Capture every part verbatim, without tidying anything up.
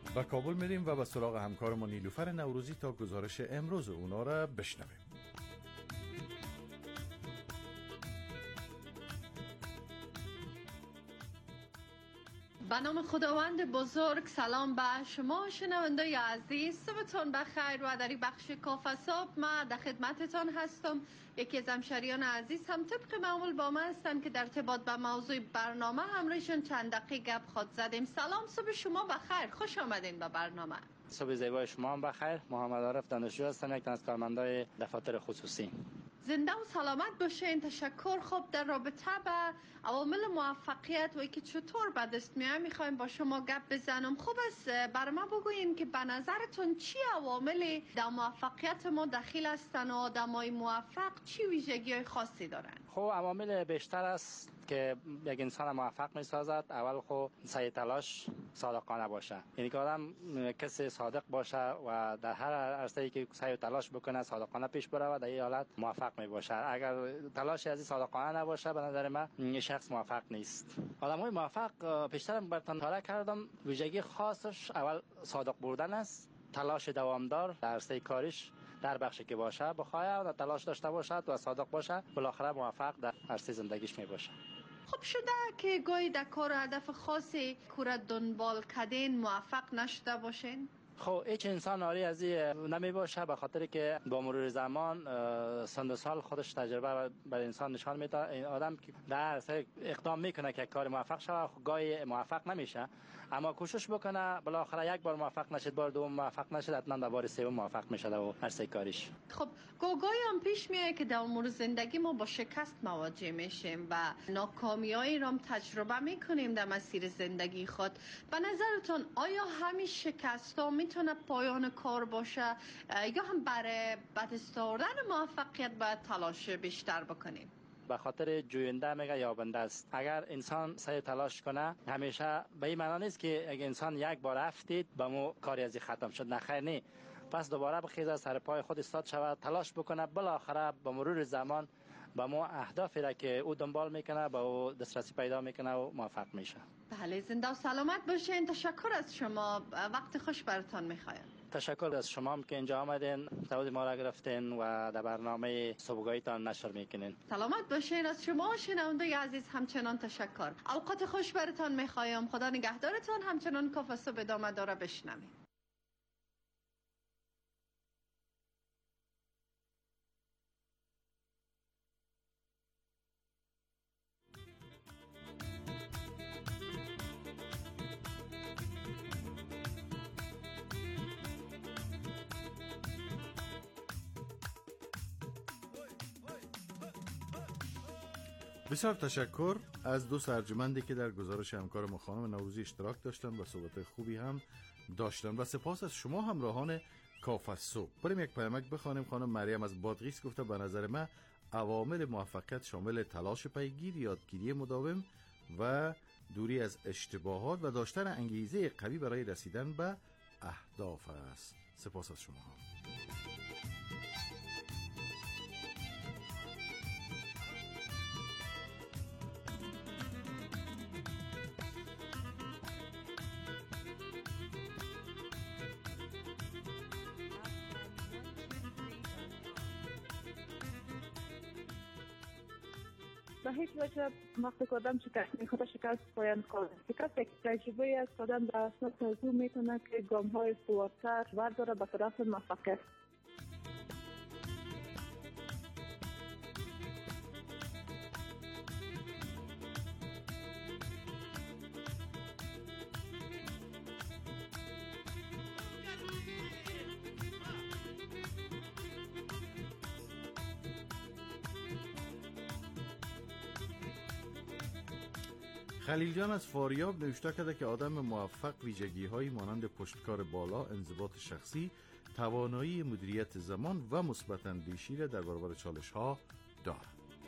و کابل میریم و به سراغ همکارمون نیلوفر نوروزی تا گزارش امروز اونا را بشنویم. به نام خداوند بزرگ. سلام به شما شنوندای عزیز، صبحتون بخیر. و در این بخش کافصاب ما در خدمتتان هستم. یکی از همشریان عزیز هم طبق معمول با ما هستن که در ارتباط به موضوع برنامه همراهشون چند دقیقه گپ خود زدیم. سلام، صبح شما بخیر، خوش آمدین به برنامه. صبح زیبای شما هم بخیر. محمد عارف دانشجو هستم، یک از کارمندای دفاتر خصوصی. زنده و سلامت باشین. تشکر. خب در رابطه با عوامل موفقیت و اینکه چطور به دست میاد میخوایم با شما گپ بزنم. خوب است برای ما بگوین که به نظرتون چی عواملی در موفقیت ما دخیل هستن و آدمای موفق چی ویژگی خاصی دارن؟ خب عوامل بیشتر است که یک انسان موفق میسازد. اول خب سعی تلاش صادقانه باشه، یعنی که آدم کسی صادق باشه و در هر عرصه‌ای که سعی و تلاش بکنه صادقانه پیش بره و در این حالت موفق می باشه. اگر تلاش از این صادقانه نباشه به نظر من این شخص موفق نیست. آدمای موفق پیشتر براتون تعریف کردم، ویژگی خاصش اول صادق بودن است، تلاش دوامدار در عرصه کاریش در بخشی که باشه بخواد و تلاش داشته باشد و صادق باشه، بالاخره موفق در عرصه زندگیش می باشه. خب شده که گاهی در کار هدف خاصی کور دنبال کردین موفق نشده باشین؟ خب هیچ انسان آری از این نمی باشه، به خاطر که با مرور زمان سن و سال خودش تجربه بر انسان نشان میده. این آدم که در اقدام میکنه که کار موفق شود گاهی موفق نمیشه، اما کوشش بکنه بالاخره یک بار موفق نشد، بار دوم موفق نشد، حتما در بار سوم موفق میشه و عرصه کاریش. خب گاهی هم پیش میاد که در امور زندگی ما با شکست مواجه میشیم و ناکامیایی را تجربه میکنیم در مسیر زندگی خود. به نظرتون آیا همین شکست ها میتونه پایان کار باشه یا هم برای به دست آوردن موفقیت باید تلاش بیشتر بکنیم؟ به خاطر جوینده میگه یابنده است. اگر انسان سعی تلاش کنه همیشه به این معنی نیست که اگر انسان یک بار افتید به مو کاری از ختم شد، نه خیر، نه، پس دوباره بخیزه سر پای خود استاد شود، تلاش بکنه، بالاخره به مرور زمان به مو اهدافی را که او دنبال میکنه به او دسترسی پیدا میکنه و موفق میشه. بله، زنده و سلامت باشین. تشکر از شما، وقت خوش براتون میخوایم. تشکر از شما هم که اینجا آمدین، دعوت ما را گرفتین و در برنامه صبحگاهیتان نشر میکنین. سلامت باشین. از شما شنونده عزیز همچنان تشکر. اوقات خوش براتون میخوایم. خدا نگهدارتان. همچنان کافه صبح ادامه داره، بشنویم. بسیار تشکر از دو ارجمندی که در گزارش همکار ما خانم نوروزی اشتراک داشتن و صحبت خوبی هم داشتن و سپاس از شما همراهان کافه صبح. بریم یک پیامک بخوانیم. خانم مریم از بادغیس گفته به نظر من عوامل موفقیت شامل تلاش پیگیر، یادگیری مداوم و دوری از اشتباهات و داشتن انگیزه قوی برای رسیدن به اهداف است. سپاس از شما هم. به هیچ وجه وقتی که آدم شکست میخواد شکست پایان کار. شکست یک تجربه است. آدم در اساس از او میتونه که گام های استوارتر برداره به طرف موفقیت. خلیل جان از فاریاب نوشته کرده که آدم موفق ویژگی‌هایی مانند پشتکار بالا، انضباط شخصی، توانایی مدیریت زمان و مثبت اندیشی را در برابر چالش‌ها دارد.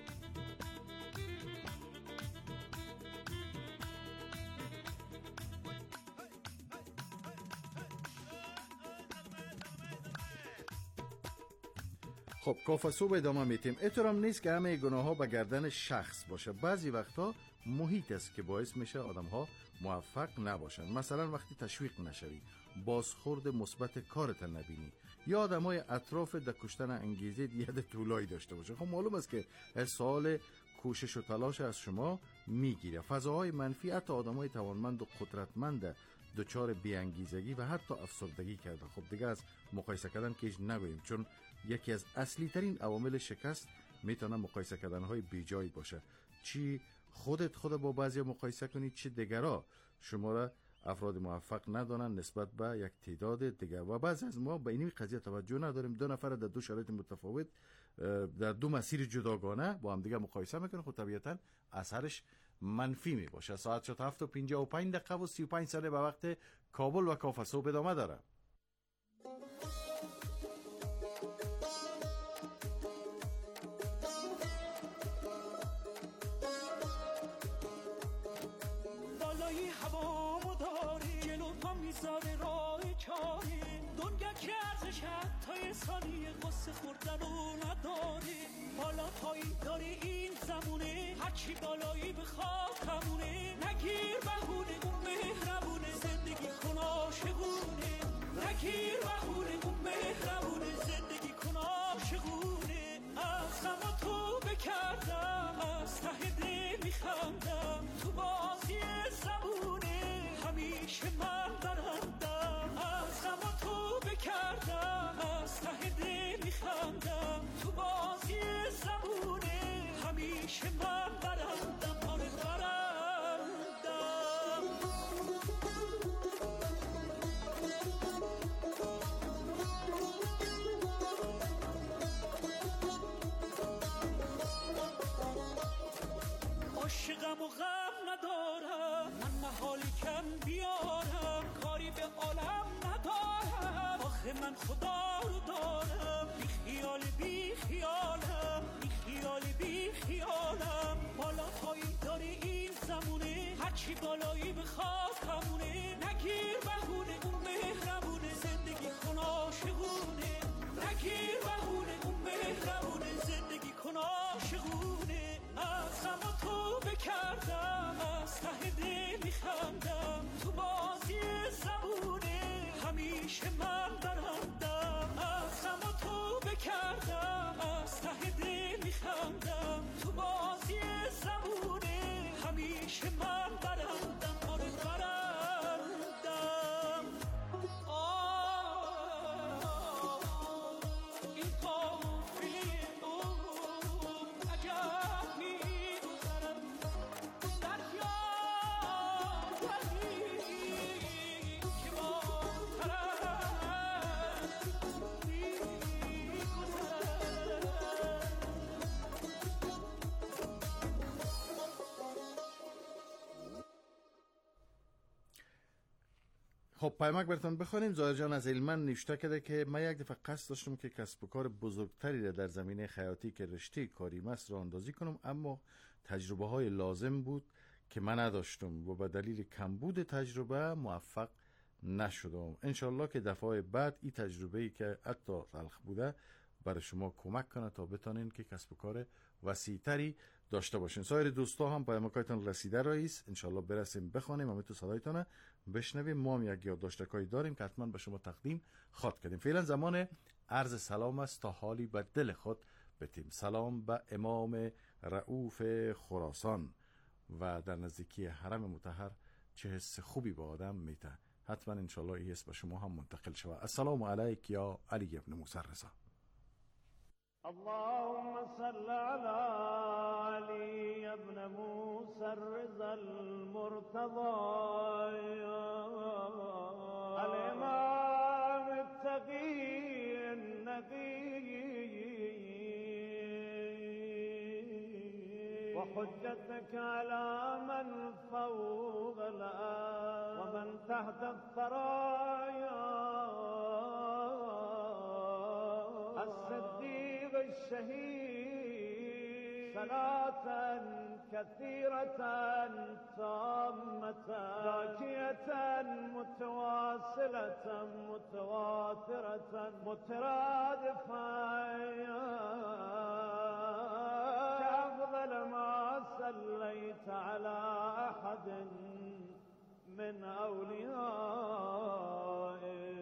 خب کافه صبح ادامه میتیم. احترام نیست که همه گناه ها به گردن شخص باشه. بعضی وقتا محیط است که باعث میشه آدم ها موفق نباشند. مثلا وقتی تشویق نشوی، بازخورد مثبت کارت نبینی، یا آدمای اطراف در کشتن انگیزه ید طولایی داشته باشه، خب معلوم است که سال کوشش و تلاش از شما میگیره. فضاهای منفی حتی آدمای توانمند و قدرتمند دچار بی‌انگیزگی و حتی افسردگی کرده. خب دیگه از مقایسه کردن که نگوییم، چون یکی از اصلی ترین عوامل شکست میتونه مقایسه کردن های بیجایی باشه. چی خودت خود با بعضی مقایسه کنی، چی دیگرها شما را افراد موفق ندانن نسبت به یک تعداد دیگر. و بعضی از ما به این قضیه توجه نداریم. دو نفر در دو شرایط متفاوت در دو مسیر جداگانه با هم دیگه مقایسه میکنن، خب طبیعتا اثرش منفی می باشه. ساعت شد هفت و پنجاه و پنج دقیقه و سی و پنج ثانیه به وقت کابل و کافه صبح ادامه داره. بالای هوا مداری جلو پا میذاره راه چاری، دنیا که ارزش حتی ثانیه قصه خوردن و نداری. بالا پایی داری این زمونه، هرچی بالایی بخواد همونه. نگیر بهونه اون مهربونه، زندگی کن عاشقونه. نگیر بهونه اون مهربونه، زندگی کن عاشقونه. از غم تو بکردم، از ته دل میخندم، تو بازی زمونه همیشه من برندم. از غم تو بکردم، از ته دل میخندم، تو بازی زمونه همیشه من برندم. آره برندم. عاشقم و غم ندارم، من محالی کم بیارم، کاری به عالم ندارم. آخه من خدا رو دارم، بی خیال بی خیالم، بی خیال بی خیالم. بالا پایی داری این زمونه، هرچی بالایی بخواد همونه. نگیر بهونه اون مهربونه، زندگی کن عاشقونه. نگیر بهونه اون مهربونه، زندگی کن عاشقونه. از غم تو بکردم، از ته دل میخندم، تو بازی زمونه همیشه من برندم. از غم تو بکردم، از ته دل میخندم، تو بازی زمونه همیشه من برندم. آره برندم. آه این قافله عجب میگذرم، دریا دلی که با طرف میگذرم. خب پیامک براتون بخونیم. ظاهر جان از علمان نوشته کرده که من یک دفعه قصد داشتم که کسب و کار بزرگتری را در زمینه خیاطی که رشته کاریم است راه اندازی کنم، اما تجربه های لازم بود که من نداشتم و به دلیل کمبود تجربه موفق نشدم. انشالله که دفعه بعد این تجربه‌ای که حتی تلخ بوده برای شما کمک کنه تا بتانین که کسب و کار وسیع‌تری داشته باشین. سایر دوستا هم پیامکاتون رسیده رئیس، انشالله برسیم بخوانیم، همه تو صدایتونه بشنویم. ما هم یک یادداشتکایی داریم که حتما به شما تقدیم خواهد کردیم. فعلا زمان عرض سلام است تا حالی به دل خود بتیم. سلام به امام رؤوف خراسان و در نزدیکی حرم مطهر چه حس خوبی به آدم میده. حتما انشالله این حس به شما هم منتقل شود. السلام علیک یا علی ابن موسی رضا. اللهم صل على علي ابن موسى الرضا المرتضى الإمام التقي النقي وحجتك على من فوق الأرض ومن تحت الثرايا الصديق الشهيد صلاة كثيرة تامة زاكية متواصلة متواترة مترادفة كأفضل ما صليت على أحد من أوليائه.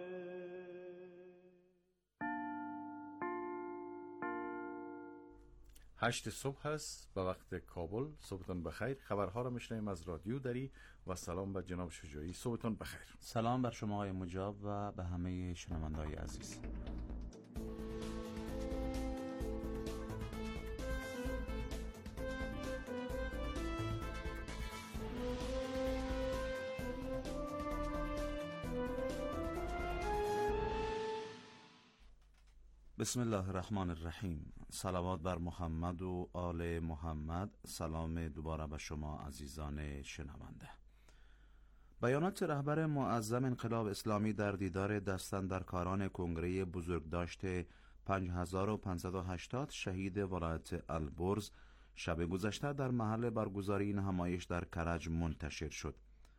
هشت صبح است به وقت کابل. صبحتون بخیر. خبرها را میشنویم از رادیو دری و سلام به جناب شجاعی. صبحتون بخیر. سلام بر شما آقای مجاب و به همه شنونده‌های عزیز. بسم الله الرحمن الرحیم. صلوات بر محمد و آل محمد. سلام دوباره به شما عزیزان شنونده. بیانات رهبر معظم انقلاب اسلامی در دیدار دستاندرکاران کنگره بزرگداشت پنج هزار و پانصد و هشتاد شهید ولایت البرز شب گذشته در محل برگزاری این همایش در کرج منتشر شد.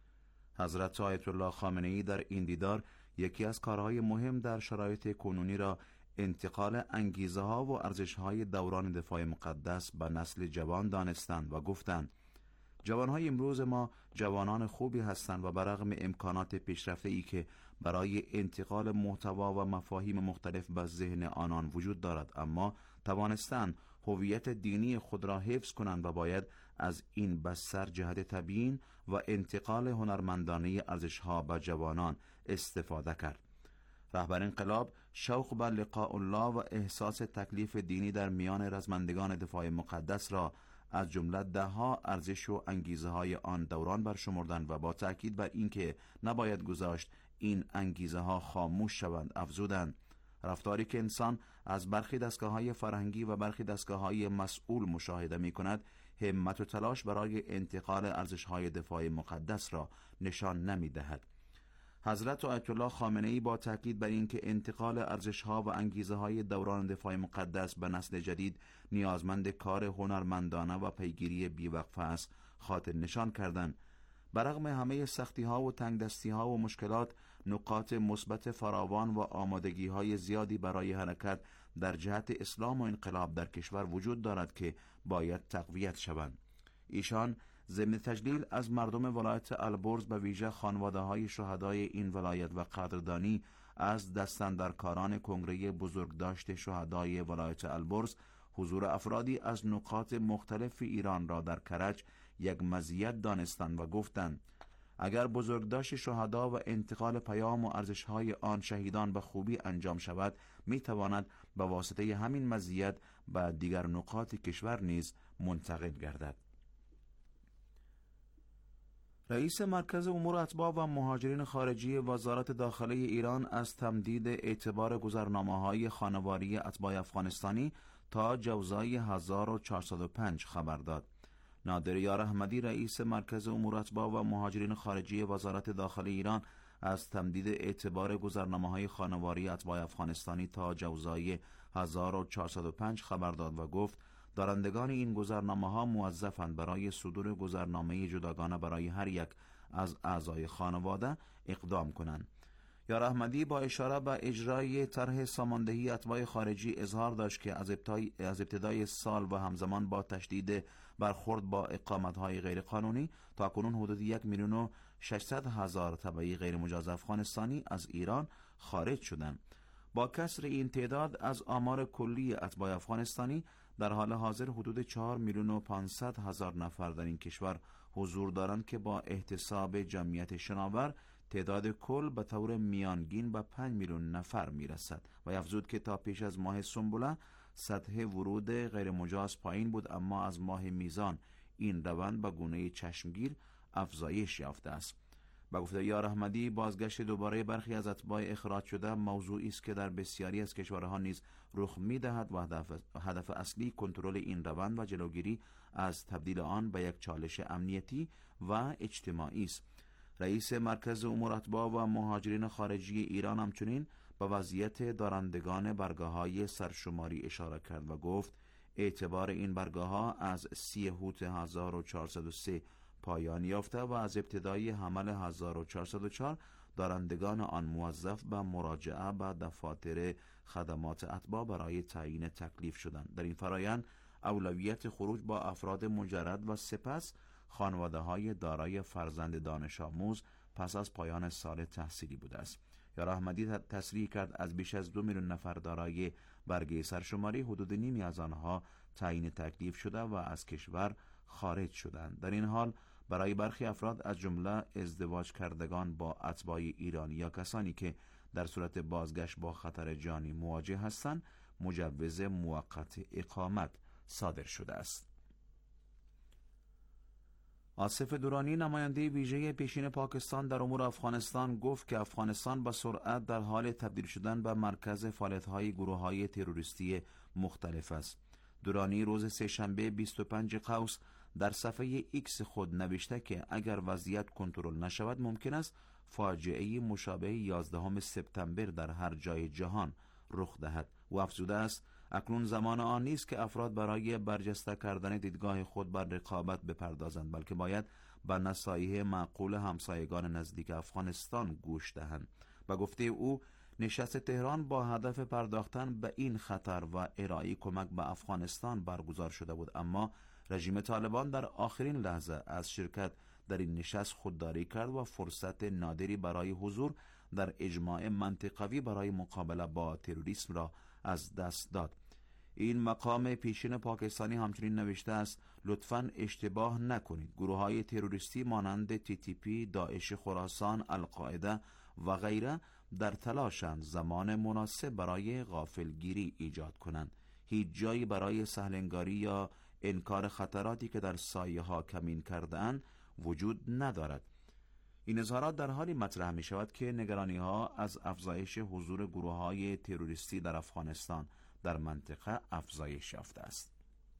حضرت آیت الله خامنه‌ای در این دیدار یکی از کارهای مهم در شرایط کنونی را انتقال انگیزه ها و ارزش های دوران دفاع مقدس به نسل جوان دانستند و گفتند جوان های امروز ما جوانان خوبی هستند و برغم امکانات پیشرفته ای که برای انتقال محتوا و مفاهیم مختلف به ذهن آنان وجود دارد، اما توانستند هویت دینی خود را حفظ کنند و باید از این بستر جهت تبیین و انتقال هنرمندانه ارزش ها به جوانان استفاده کرد. رهبر انقلاب شوق به لقاء الله و احساس تکلیف دینی در میان رزمندگان دفاع مقدس را از جمله ده ها ارزش و انگیزه های آن دوران برشمردند و با تأکید بر اینکه نباید گذاشت این انگیزه ها خاموش شوند افزودند رفتاری که انسان از برخی دستگاه های فرهنگی و برخی دستگاه های مسئول مشاهده می کند همت و تلاش برای انتقال ارزش های دفاع مقدس را نشان نمی دهد. حضرت آیت الله خامنه‌ای با تاکید بر اینکه انتقال ارزش‌ها و انگیزه‌های دوران دفاع مقدس به نسل جدید نیازمند کار هنرمندانه و پیگیری بی‌وقفه است خاطر نشان کردند. برغم همه سختی‌ها و تنگدستی‌ها و مشکلات، نقاط مثبت فراوان و آمادگی‌های زیادی برای حرکت در جهت اسلام و انقلاب در کشور وجود دارد که باید تقویت شوند. ایشان ضمن تجلیل از مردم ولایت البرز به ویژه خانواده‌های شهدای این ولایت و قدردانی از دستاندرکاران کنگره بزرگداشت شهدای ولایت البرز حضور افرادی از نقاط مختلف ایران را در کرج یک مزیت دانستند و گفتند اگر بزرگداشت شهدا و انتقال پیام و ارزش‌های آن شهیدان به خوبی انجام شود می‌تواند به واسطه همین مزیت به دیگر نقاط کشور نیز منتقل گردد. رئیس مرکز امور اتباع و مهاجرین خارجی وزارت داخله ایران از تمدید اعتبار گذرنامه‌های خانواری اتباع افغانستانی تا جوزای هزار و چهارصد و پنج خبر داد. نادر یار احمدی رئیس مرکز امور اتباع و مهاجرین خارجی وزارت داخله ایران از تمدید اعتبار گذرنامه‌های خانواری اتباع افغانستانی تا جوزای هزار و چهارصد و پنج خبر داد و گفت دارندگان این گذرنامه‌ها موظفند برای صدور گذرنامه جداگانه برای هر یک از اعضای خانواده اقدام کنند. یار احمدی با اشاره به اجرای طرح ساماندهی اتباع خارجی اظهار داشت که از ابتدای از ابتدای سال و همزمان با تشدید برخورد با اقامت‌های غیرقانونی تا کنون حدود یک میلیون و ششصد هزار تبعی غیر مجاز افغانستانی از ایران خارج شدند. با کسر این تعداد از آمار کلی اتباع افغانستانی در حال حاضر حدود چهار میلیون و پانصد هزار نفر در این کشور حضور دارند که با احتساب جمعیت شناور تعداد کل به طور میانگین به پنج میلیون نفر میرسد و افزود که تا پیش از ماه سنبله سطح ورود غیر مجاز پایین بود، اما از ماه میزان این روند به گونه چشمگیر افزایش یافته است. با گفته یار احمدی بازگشت دوباره برخی از اتباع اخراج شده موضوعی است که در بسیاری از کشورها نیز رخ می‌دهد و هدف, هدف اصلی کنترل این روند و جلوگیری از تبدیل آن به یک چالش امنیتی و اجتماعی است. رئیس مرکز امور اتباع و مهاجرین خارجی ایران همچنین به وضعیت دارندگان برگاه‌های سرشماری اشاره کرد و گفت اعتبار این برگاه‌ها از سی هوت هزار و چهارصد و سه پایان یافته و از ابتدای حمل هزار و چهارصد و چهار دارندگان آن موظف به مراجعه به دفاتر خدمات اتباع برای تعیین تکلیف شدند. در این فرایند اولویت خروج با افراد مجرد و سپس خانواده‌های دارای فرزند دانش آموز پس از پایان سال تحصیلی بوده است. یار احمدی تصریح کرد از بیش از دو میلیون نفر دارای برگه سرشماری حدود نیمی از آنها تعیین تکلیف شده و از کشور خارج شدند. در این حال برای برخی افراد از جمله ازدواج کردگان با اتباع ایرانی یا کسانی که در صورت بازگشت با خطر جانی مواجه هستند مجوز موقت اقامت صادر شده است. آصف درانی نماینده ویژه پیشین پاکستان در امور افغانستان گفت که افغانستان با سرعت در حال تبدیل شدن به مرکز فعالیت‌های گروه‌های تروریستی مختلف است. درانی روز سه‌شنبه بیست و پنج قوس در صفحه ایکس خود نوشته که اگر وضعیت کنترل نشود ممکن است فاجعه مشابه یازدهم سپتامبر در هر جای جهان رخ دهد و افزوده است اکنون زمان آن نیست که افراد برای برجسته کردن دیدگاه خود بر رقابت بپردازند، بلکه باید به نصایح معقول همسایگان نزدیک افغانستان گوش دهند. به گفته او نشست تهران با هدف پرداختن به این خطر و ارائه کمک به افغانستان برگزار شده بود، اما رژیم طالبان در آخرین لحظه از شرکت در این نشست خودداری کرد و فرصت نادری برای حضور در اجماع منطقوی برای مقابله با تروریسم را از دست داد. این مقام پیشین پاکستانی همچنین نوشته است لطفاً اشتباه نکنید، گروه‌های تروریستی مانند تی تی پی، داعش خراسان، القاعده و غیره در تلاشند زمان مناسب برای غافلگیری ایجاد کنند. هیچ جایی برای سهلنگاری یا انکار خطراتی که در سایه ها کمین کرده‌اند وجود ندارد. این اظهارات در حالی مطرح می شود که نگرانی ها از افزایش حضور گروه های تروریستی در افغانستان در منطقه افزایش یافته است.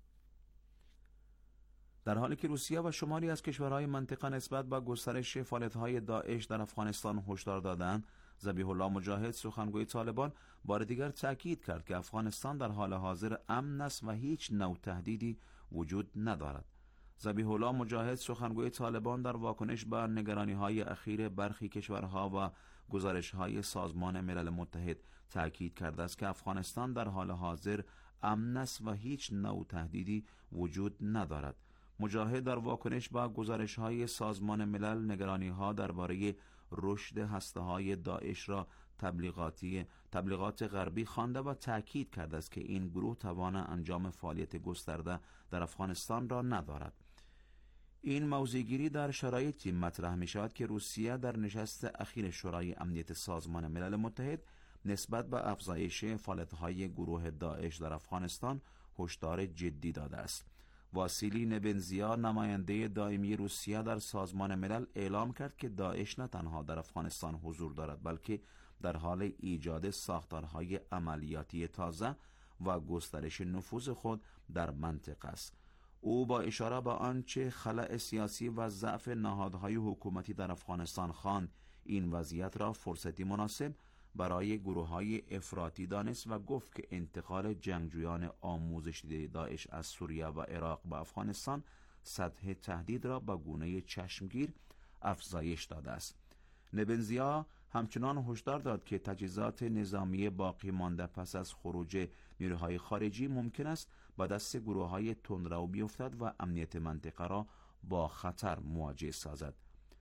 در حالی که روسیه و شماری از کشورهای منطقه نسبت به گسترش فعالیت‌های داعش در افغانستان هشدار دادند، ذبیح الله مجاهد سخنگوی طالبان بار دیگر تاکید کرد که افغانستان در حال حاضر امن است و هیچ نوع تهدیدی وجود ندارد. ذبیح الله مجاهد سخنگوی طالبان در واکنش به نگرانی‌های اخیر برخی کشورها و گزارش‌های سازمان ملل متحد تاکید کرده است که افغانستان در حال حاضر امن است و هیچ نوع تهدیدی وجود ندارد. مجاهد در واکنش به گزارش‌های سازمان ملل نگرانی‌ها درباره رشد هسته‌های داعش را تبلیغاتی تبلیغات غربی خوانده و تاکید کرده است که این گروه توان انجام فعالیت گسترده در افغانستان را ندارد. این موضع‌گیری در شرایطی مطرح می شود که روسیه در نشست اخیر شورای امنیت سازمان ملل متحد نسبت به افزایش فعالیت‌های گروه داعش در افغانستان هشدار جدی داده است. واسیلی نبنزیا نماینده دائمی روسیه در سازمان ملل اعلام کرد که داعش نه تنها در افغانستان حضور دارد بلکه در حال ایجاد ساختارهای عملیاتی تازه و گسترش نفوذ خود در منطقه است. او با اشاره به آنچه خلأ سیاسی و ضعف نهادهای حکومتی در افغانستان خواند، این وضعیت را فرصتی مناسب برای گروه‌های افراطی دانست و گفت که انتقال جنگجویان آموزش دیده داعش از سوریه و عراق به افغانستان سطح تهدید را به گونه چشمگیر افزایش داده است. نبنزیا همچنان هشدار داد که تجهیزات نظامی باقی مانده پس از خروج نیروهای خارجی ممکن است به دست گروه‌های تندرو بیفتد و امنیت منطقه را با خطر مواجه سازد.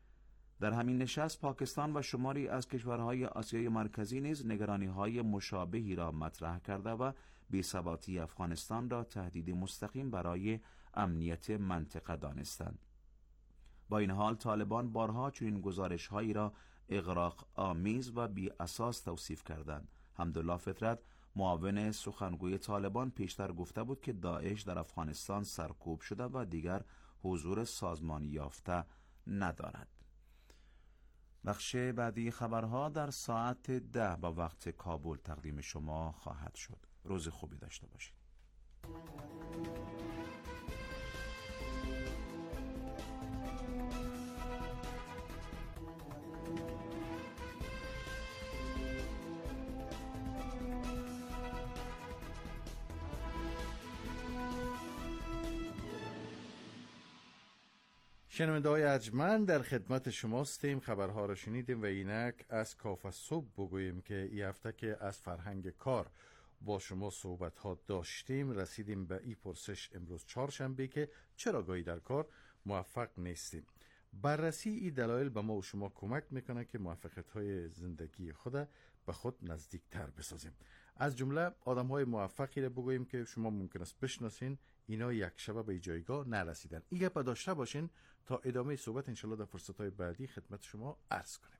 در همین نشست پاکستان و شماری از کشورهای آسیای مرکزی نیز نگرانی‌های مشابهی را مطرح کرده و بی‌ثباتی افغانستان را تهدید مستقیم برای امنیت منطقه دانستند. با این حال طالبان بارها چنین گزارش‌هایی را اغراق آمیز و بی اساس توصیف کردند. حمدالله فطرت معاون سخنگوی طالبان پیشتر گفته بود که داعش در افغانستان سرکوب شده و دیگر حضور سازمانی یافته ندارد. بخش بعدی خبرها در ساعت ده به وقت کابل تقدیم شما خواهد شد. روز خوبی داشته باشید. شنونده‌های ارجمند، در خدمت شما هستیم. خبرها را شنیدیم و اینک از کافه صبح بگوییم که این هفته که از فرهنگ کار با شما صحبت ها داشتیم رسیدیم به این پرسش امروز چهارشنبه که چرا گاهی در کار موفق نیستیم. بررسی این دلایل به ما و شما کمک میکنه که موفقیت‌های زندگی خود به خود نزدیکتر بسازیم. از جمله آدم‌های موفقی را بگوییم که شما ممکن است بشناسین، اینا یک شبه به جایگاه نرسیدن. این گپ داشته باشین تا ادامه صحبت انشالله در فرصت‌های بعدی خدمت شما عرض کنیم.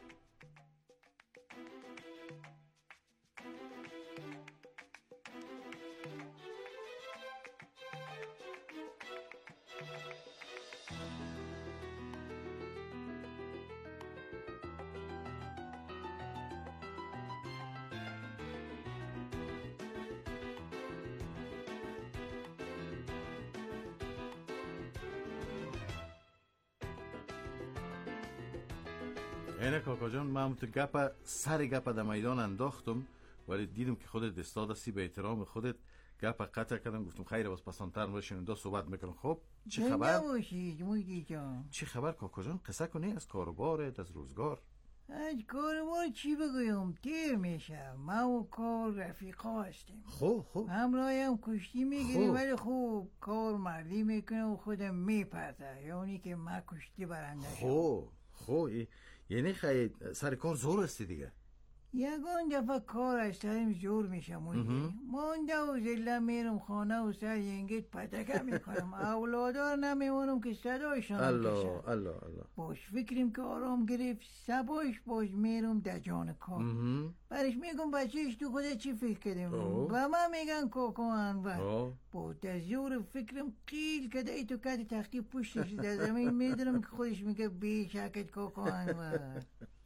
اینه کاکا جان، من تو گپ سر گپ در میدان انداختم ولی دیدم که خودت استاد هستی، به احترام خودت گپ قطع کردم، گفتم خیره باز پسانتر باشین دو صحبت میکنم. خب چه خبر؟ نباشید مویدی جان. چه خبر کاکا جان؟ قصه کنی از کاروبارت، از روزگار. از کاروبار چی بگویم؟ دیر میشه. ما و کار رفیقا هستیم. خب خب همراهی هم کشتی میگیره خوب. ولی خوب کار مردی میکنه و خودم میپرده، یعنی که ما کشتی برنده شد. خب خب یعنی خیلی سر کار زور هستی دیگه. یگان دفعه کار از سرم زور میشه مویدی. مانده و زله میرم خانه و سر ینگت پتکه میکنم. اولادار نمیمونم که صدایشان الله میکشم. الله الله. باش فکریم که آرام گرفت سباش باش میرم در جان کار. مهم. برش میگم بچهش تو خودت چی فکر کردیم آه. و من میگن کاکا انور. آه. با دزور فکرم قیل کده ای تو کد تختی پشتش در زمین میدرم که خودش میگه بی شکت کاکا انور.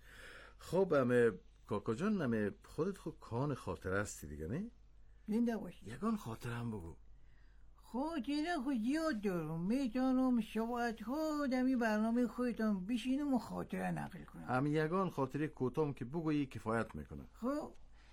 خب همه کاکا جان، همه خودت خود کان خاطره هستی دیگه نه؟ زنده باشی. یگان خاطره هم بگو. خاطره خود یاد دارم، میتونم شباعت خود همی برنامه خودتان بشینم و خاطره نقل کنم. همه یگان خاطره کوتام که بگویی کفایت میکنه. خب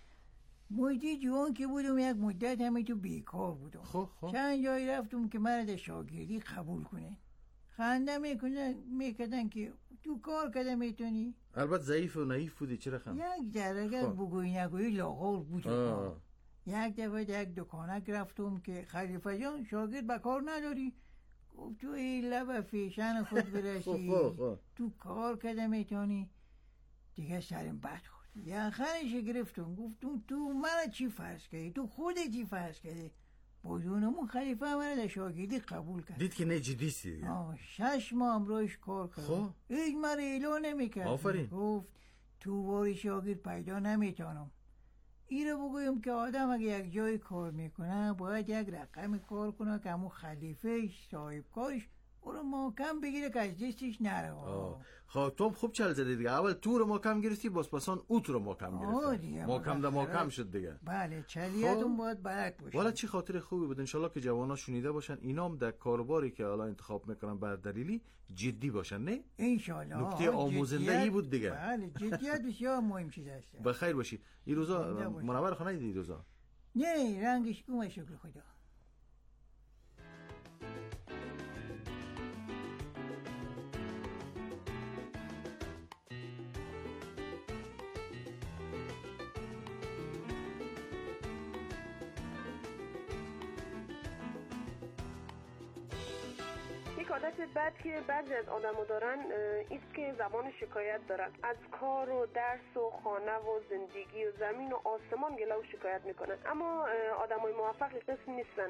مدتی جوان که بودم یک مدت همی تو بیکار بودم. خب خب چند جایی رفتم که مرد شاگردی قبول کنه. خنده میکنن میکردن که تو کار کده میتونی. البته ضعیف و نحیف بودی چرا خم؟ یک درگه خب. بگوی نگوی لاغور بودم. آه. یک دفعه یک دکانک رفتم که خلیفه جان شاگرد به کار نداری؟ گفت تو این لب فیشن خود برسی خب خب تو کار کده میتونی. دیگه سرم بد خورد. یخنش گرفتم گفتم تو من چی فرض کردی؟ تو خودت چی فرض کردی؟ بدونمون خلیفه من در شاگردی قبول کرد. دید که نه جدی سی دیگه. آه شش ماه امروش کار کرد. خب. هیچ من اعلان نمیکرد. آفرین. گفت تو واری شاگرد پیدا نمیتونم. این رو بگویم که آدم اگه یک جای کار میکنه باید یک رقم کار کنه که همون خلیفهش صاحب کارش او رو محکم بگیره که از دستش نره. آه. خب تو خوب چل زدی دیگه. اول تو رو محکم گرفتی باز پسان او تو رو محکم آه گرفت. دیگه، محکم ده بالاخره. محکم شد دیگه. بله چلیتون خب. باید برک باشه. والا چی خاطر خوبی بود. انشالله که جوانا شنیده باشن اینام در کاروباری که حالا انتخاب میکنن بر دلیلی جدی باشن نه؟ انشالله. نکته آموزنده‌ای بود دیگه. بله جدیت بسیار مهم چیز است. بخیر باشی. این روزا زنده باشی. منور خانه دیدی این روزا؟ نه رنگش کم شکر خدا. یک عادت بد که بعضی از آدم‌ها دارن ایست که زبان شکایت دارن. از کار و درس و خانه و زندگی و زمین و آسمان گله و شکایت میکنن، اما آدمای موفق قسم نیستن.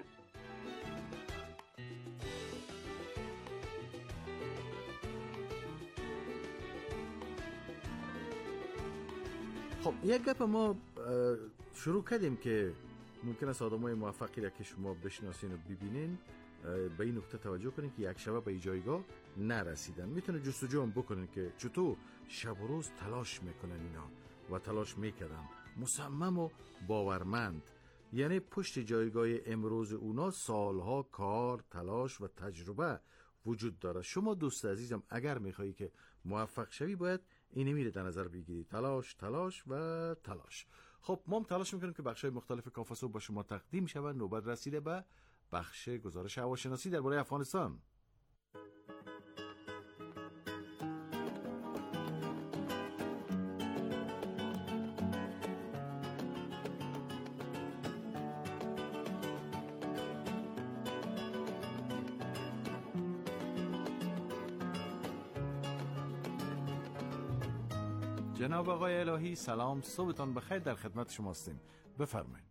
خب یک گپ ما شروع کردیم که ممکن است آدمای موفقی را که شما بشناسین و ببینین به این نکته توجه کنین که یک شبه به این جایگاه نرسیدن. میتونه جستجو هم بکنین که چطور شب و روز تلاش میکنن اینا و تلاش میکردن مصمم و باورمند. یعنی پشت جایگاه امروز اونا سالها کار، تلاش و تجربه وجود داره. شما دوست عزیزم اگر میخوایی که موفق شوی باید اینی میره در نظر بگیری، تلاش تلاش و تلاش. خب ما هم تلاش میکنیم که بخشای مختلف کافه صبح با شما تقدیم شود. نوبت رسیده به بخش گزارش هواشناسی درباره افغانستان. جناب آقای الهی سلام، صبحتان بخیر، در خدمت شما هستیم. بفرمایید.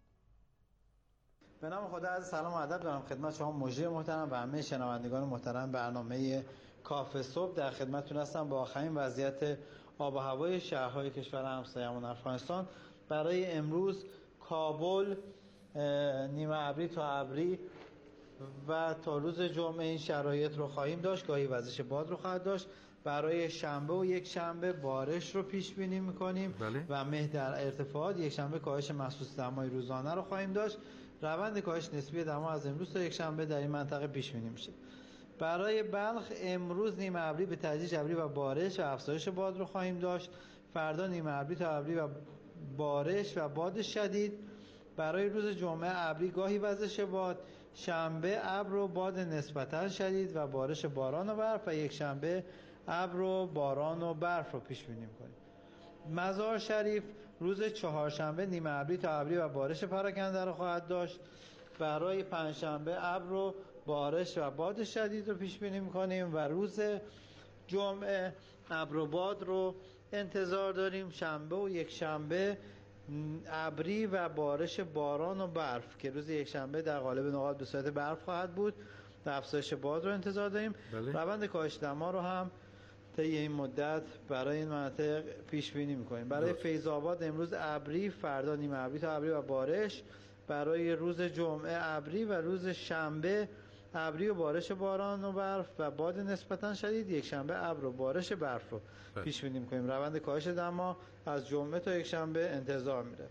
به نام خدا عز سلام و ادب دارم خدمت شما مجری محترم و همه شنوندگان محترم برنامه کافه صبح. در خدمتتون هستم با آخرین وضعیت آب و هوای شهرهای کشور همسایه‌مون افغانستان. برای امروز کابل نیمه ابری تا ابری و تا روز جمعه این شرایط رو خواهیم داشت، گاهی وزش باد رو خواهد داشت. برای شنبه و یک شنبه بارش رو پیش بینی می‌کنیم بله. و مه در ارتفاعات. یک شنبه کاهش محسوس دمای روزانه رو خواهیم داشت. روند کاهش نسبی دما از امروز تا یک شنبه در این منطقه پیش بینی میشه. برای بلخ امروز نیمه ابری به تدریج ابری و بارش و افزایش باد رو خواهیم داشت. فردا نیمه ابری تا ابری و بارش و باد شدید. برای روز جمعه ابری گاهی وزش باد، شنبه ابر و باد نسبتا شدید و بارش باران و برف و یک شنبه ابر و باران و برف رو پیش بینی می‌کنیم. مزار شریف روز چهارشنبه نیمه ابری تا ابری و بارش پراکنده رو خواهد داشت. برای پنجشنبه ابر و بارش و باد شدید رو پیش بینی می‌کنیم و روز جمعه ابر و باد رو انتظار داریم. شنبه و یک شنبه ابری و بارش باران و برف که روز یک شنبه در قالب نقاط به صورت برف خواهد بود و افزایش باد رو انتظار داریم. بله. روند کاهش دما رو هم طی این مدت برای این مناطق پیش بینی می‌کنیم. برای فیض آباد امروز ابری، فردا نیمه ابری تا ابری و بارش. برای روز جمعه ابری و روز شنبه ابری و بارش باران و برف و باد نسبتا شدید. یک شنبه ابر و بارش برف رو پیش بینی می‌کنیم. روند کاهش دما از جمعه تا یک شنبه انتظار میره.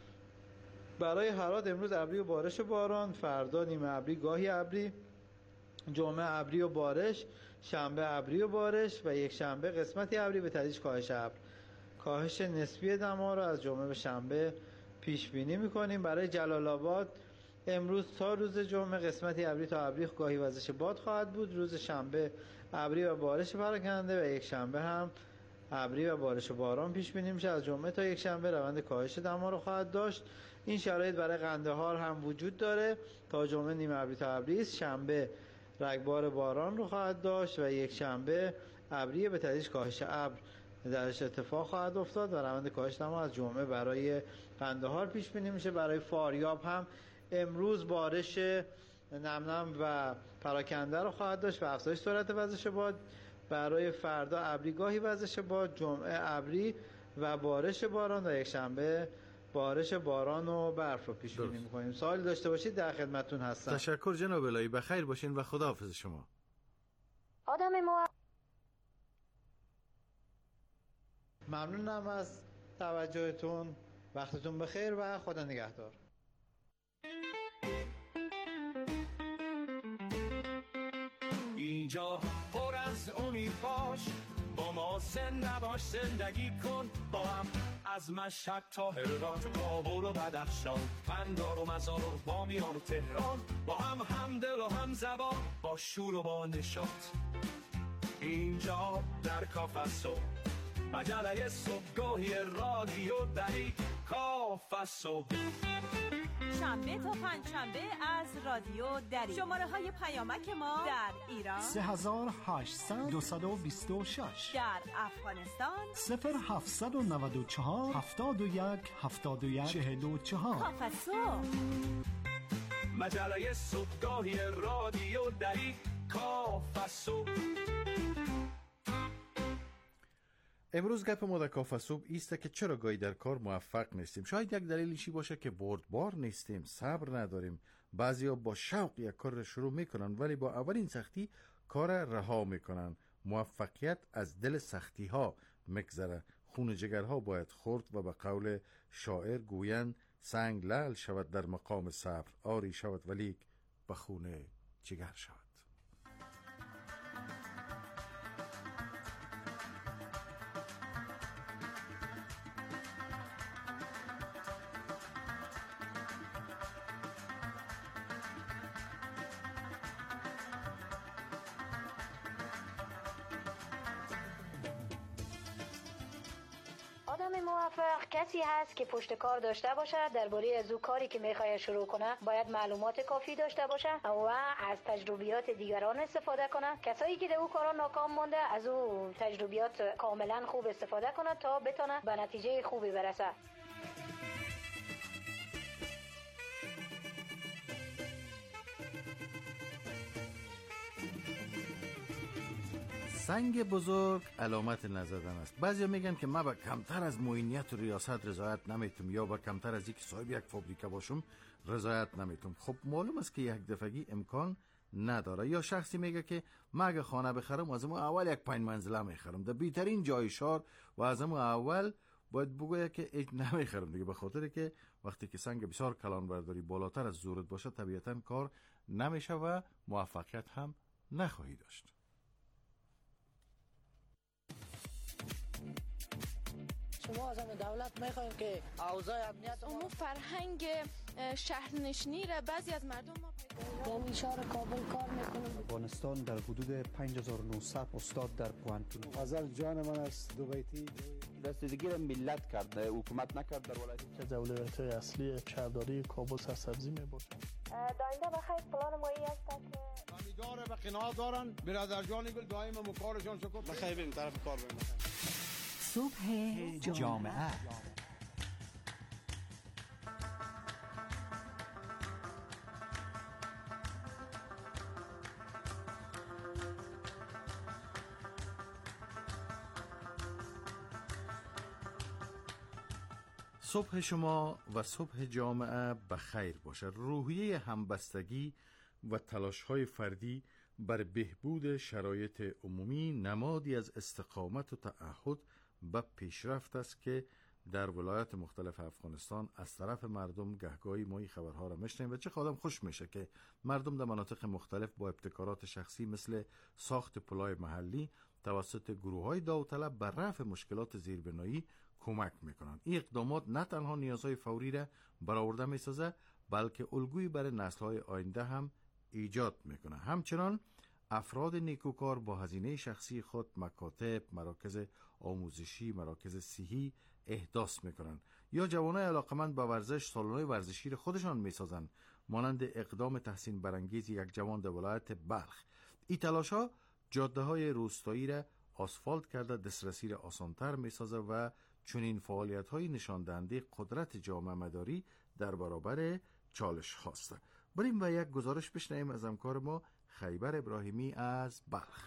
برای هرات امروز ابری و بارش باران، فردا نیمه ابری گاهی ابری، جمعه ابری و بارش، شنبه ابری و بارش و یک شنبه قسمتی ابری به تدریج کاهش ابر. کاهش نسبی دما را از جمعه به شنبه پیش بینی می‌کنیم. برای جلال آباد امروز تا روز جمعه قسمتی ابری تا ابری گاهی وزش باد خواهد بود. روز شنبه ابری و بارش پراکنده و یک شنبه هم ابری و بارش و باران پیش بینی میشه. از جمعه تا یک شنبه روند کاهش دما رو خواهد داشت. این شرایط برای قندهار هم وجود داره. تا جمعه نیمه ابری تا ابری است. شنبه رگبار باران رو خواهد داشت و یک شنبه ابری به تدریج کاهش ابر درش اتفاق خواهد افتاد و روند کاهش دما از جمعه برای قندهار پیش بینی میشه. برای فاریاب هم امروز بارش نم نم و پراکنده رو خواهد داشت و افزایش سرعت وزش باد. برای فردا ابری گاهی وزش باد، جمعه ابری و بارش باران و یک شنبه بارش باران و برف رو پیش بینی می‌کنیم. سوالی داشته باشید در خدمتتون هستم. تشکر جناب الهی، بخیر باشین و خداحافظ شما. آدم ما ممنونم از توجهتون. وقتتون بخیر و خدا نگهدار. اینجا پر از امید باش، با ما زنده باش، زندگی کن با هم. از مشهد تا هرات، کابل و بدخشان، قندهار و مزار و بامیان و تهران، با هم همدل و هم زبان، با شور و با نشاط. اینجا در کافه صبح، مجله صبحگاهی رادیو دری کافه صبح. شنبه تا پنجشنبه از رادیو دری. شماره های پیامک ما در ایران سه هزار و هشتصد دویست و بیست و شش، در افغانستان صفر هفتصد و نود و چهار هفتاد و یک هفتاد و یک چهل و چهار. کافه صبح، مجله صبحگاهی رادیو دری کافه صبح. امروز گپ ما در کافه صبح ایسته که چرا گاهی در کار موفق نیستیم. شاید یک دلیلشی باشه که بردبار نیستیم، صبر نداریم. بعضیا با شوق یک کار را شروع میکنن ولی با اولین سختی کار رها میکنن. موفقیت از دل سختی ها مگذره. خون جگرها باید خورد و به قول شاعر گویند سنگ لعل شود در مقام صبر، آری شود ولیک به خون جگر شود. آدم موفق کسی هست که پشت کار داشته باشه، درباره از او کاری که میخواد شروع کنه باید معلومات کافی داشته باشه و از تجربیات دیگران استفاده کنه. کسایی که در او کارا ناکام مونده از او تجربیات کاملا خوب استفاده کنه تا بتونه به نتیجه خوبی برسه. سنگ بزرگ علامت نزدن است. بعضیا میگن که ما با کمتر از معینیت و ریاست رضایت نمیتم یا با کمتر از یک صاحب یک فابریکه باشم رضایت نمیتم. خب معلوم است که یک دفعگی امکان نداره. یا شخصی میگه که ما اگه خانه بخرم از اون اول یک پنج منزله میخرم در بهترین جای شهر و از اون اول باید بگوید که هیچ نمیخرم دیگه، به خاطر که وقتی که سنگ بسیار کلان برداری بالاتر از زورت باشه طبیعتا کار نمیشه و موفقیت هم نخواهی داشت. شما از همه دولت میخوایم که اوضاع امنیت اما فرهنگ شهرنشینی را بعضی از مردم ما پیدا یعنی شهر کابل کار میکنم. افغانستان در حدود پنج هزار و نهصد استاد در پوانتون. غزل جان من است دو بیتی رسیدگی را ملت کرد، حکومت نکرد در ولایت. که اولویت‌های اصلی شهرداری کابل سرسبزی میباشد. داینده بخیر پلان مایی است که امیدواره به قناعت دارن برادر جان گل دائم مکارشان شکر بخیر بریم طرف کار بریم. صبح جامعه صبح شما و صبح جامعه بخیر باشه. روحیه همبستگی و تلاش‌های فردی بر بهبود شرایط عمومی نمادی از استقامت و تعهد به پیشرفت است که در ولایات مختلف افغانستان از طرف مردم گهگاهی ما این خبرها را میشنویم و چه آدم خوش میشه که مردم در مناطق مختلف با ابتکارات شخصی مثل ساخت پلای محلی توسط گروه‌های داوطلب بر رفع مشکلات زیربنایی کمک میکنند. این اقدامات نه تنها نیازهای فوری را برآورده میسازه بلکه الگویی برای نسل‌های آینده هم ایجاد میکنه. همچنان افراد نیکوکار با هزینه شخصی خود مکاتب، مراکز آموزشی، مراکز صحی احداث میکنن یا جوانای علاقمند به ورزش سالن‌های ورزشی را خودشان میسازند، مانند اقدام تحسین برانگیز یک جوان در ولایت بلخ. این تلاش‌ها جاده‌های روستایی را آسفالت کرده دسترسی را آسان‌تر میسازه و چنین فعالیت‌های نشان دهنده قدرت جامعه مداری در برابر چالش هاست. بریم و یک گزارش بشنویم از همکار ما خیبر ابراهیمی از بلخ.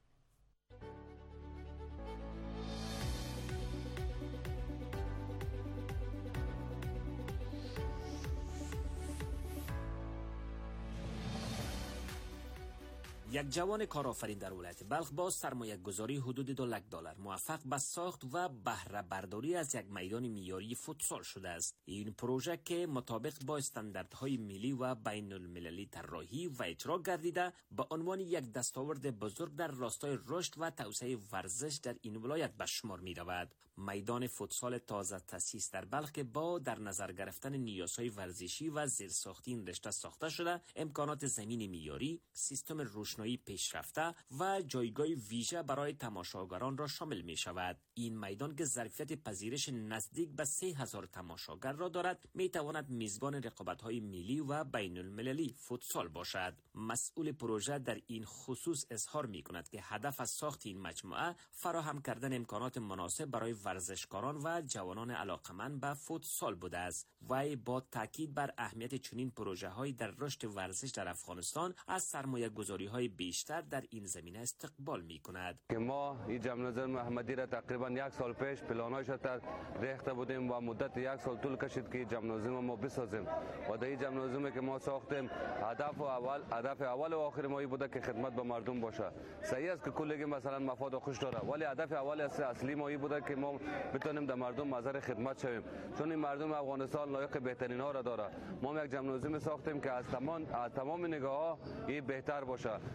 یک جوان کارآفرین در ولایت بلخ با سرمایه گذاری حدود دو لک دلار موفق به ساخت و بهره برداری از یک میدان معیاری فوتسال شده است. این پروژه که مطابق با استانداردهای ملی و بین المللی طراحی و اجرا گردیده به عنوان یک دستاورد بزرگ در راستای رشد و توسعه ورزش در این ولایت به شمار می رود. میدان فوتسال تازه تأسیس در بلخ که با در نظر گرفتن نیازهای ورزشی و زیرساختی این رشته ساخته شده، امکانات زمین معیاری، سیستم روشنایی پیشرفته و جایگاه ویژه برای تماشاگران را شامل می شود. این میدان که ظرفیت پذیرش نزدیک به سه هزار تماشاگر را دارد، می تواند میزبان رقابت‌های ملی و بین المللی فوتسال باشد. مسئول پروژه در این خصوص اظهار می کند که هدف از ساخت این مجموعه فراهم کردن امکانات مناسب برای ورزشکاران و جوانان علاقمند به فوتسال بوده است. وی با تاکید بر اهمیت چنین پروژه‌های در رشد ورزش در افغانستان از سرمایه‌گذاری‌های بیشتر در این زمینه استقبال می کند. که ما این جمع محمدی را تقریبا یک سال پیش پلانایش را ریخته بودیم و مدت یک سال طول کشید که جمع ما بسازیم و در این جمع که ما ساختیم هدف اول هدف اول و آخر ما بوده که خدمت به مردم باشه. صحیح است که کلگی مثلا مفاد خوش داره، ولی هدف اول اصلی ما بوده که ما بتونیم در مردم نظر خدمت شویم، چون این مردم افغانستان لایق بهترین ها را داره. ما یک جمع ساختیم که از تمام از تمام نگاه ها این بهتر باشه.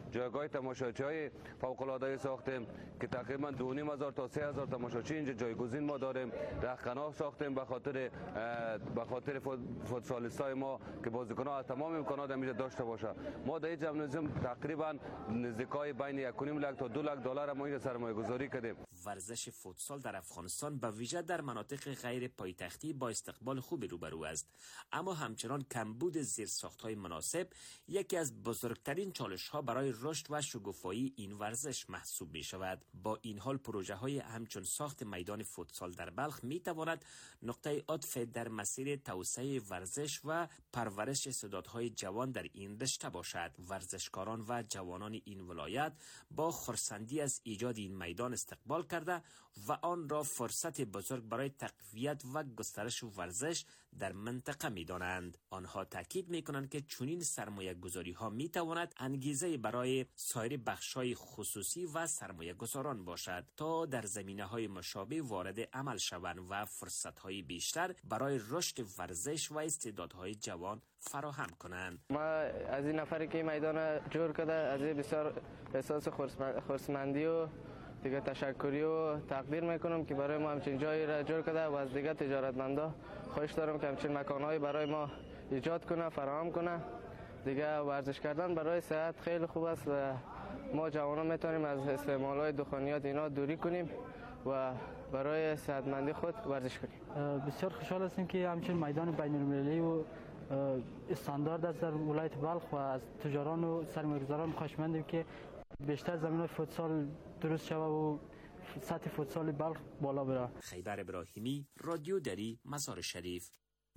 جایگاه تماشاچی فوق العاده ساختیم که تقریبا دو نیم هزار تا سه هزار تماشاچی اینجا جایگزین ما داریم. رختکناه ساختیم به خاطر به خاطر فوتسالیستای ما که بازیکن‌ها از تمام امکانات اینجا داشته باشه. ما در این جمنازیوم تقریبا نزدیکای بین یک و نیم لک تا دو لک دلار ما اینجا سرمایه گذاری کردیم. ورزش فوتسال در افغانستان به ویژه در مناطق غیر پایتختی با استقبال خوبی روبرو است، اما همچنان کمبود زیرساخت‌های مناسب یکی از بزرگترین چالش‌ها برای رشد و شکوفایی این ورزش محسوب می‌شود. با این حال پروژه‌های همچون ساخت میدان فوتسال در بلخ می‌تواند نقطه عطف در مسیر توسعه ورزش و پرورش استعدادهای جوان در این رشته باشد. ورزشکاران و جوانان این ولایت با خرسندی از ایجاد این میدان استقبال کرده و آن را فرصت بزرگ برای تقویت و گسترش ورزش در منطقه می‌دانند. آنها تاکید می‌کنند که چنین سرمایه گذاری ها می‌تواند انگیزه برای سایر بخش‌های خصوصی و سرمایه گذاران باشد تا در زمینه‌های مشابه وارد عمل شوند و فرصت‌های بیشتر برای رشد ورزش و استعدادهای جوان فراهم کنند. ما از این نفری که میدان جور کرده از بسیار احساس خرسمندی و دیگه تشکری و تقدیر میکنم که برای ما همچین جایی را جور کرده و از دیگه تجارتمندا خواهش دارم که همچین مکانهایی برای ما ایجاد کنه، فراهم کنه. دیگه ورزش کردن برای صحت خیلی خوب است و ما جوانان میتونیم از استعمالهای دخانیات اینا دوری کنیم و برای صحتمندی خود ورزش کنیم. بسیار خوشحال هستیم که همچین میدان بین المللی و استاندارد است در ولایت بلخ و از تجاران و سرمایه‌گذاران خواهشمندیم که بیشتر زمین‌های فوتسال درست شود و سطح فوتسال بلخ بالا بره. خیبر ابراهیمی، رادیو دری، مزار شریف.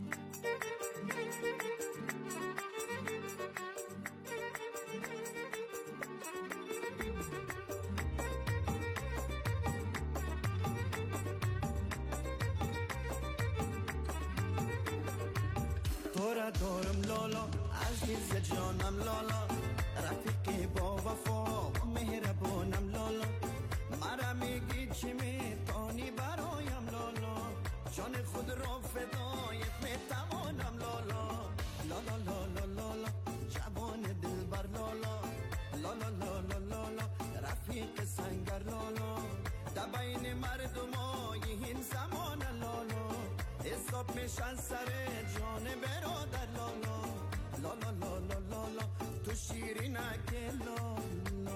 تورا دورم لالا عزیز جانم لالا رفیقی با وفا مهربانم لالا مرا میگی چی میتانی برایم لالا جان خود را فدایت میتوانم لالا لالا لالا لالا جوان دلبر لالا لالا لالا لالا رفیق سنگر لالا در بین مردمای این زمان لالا حساب میشن سر جان برادر لالا لالا لالا لالا تو شیرینک لالا.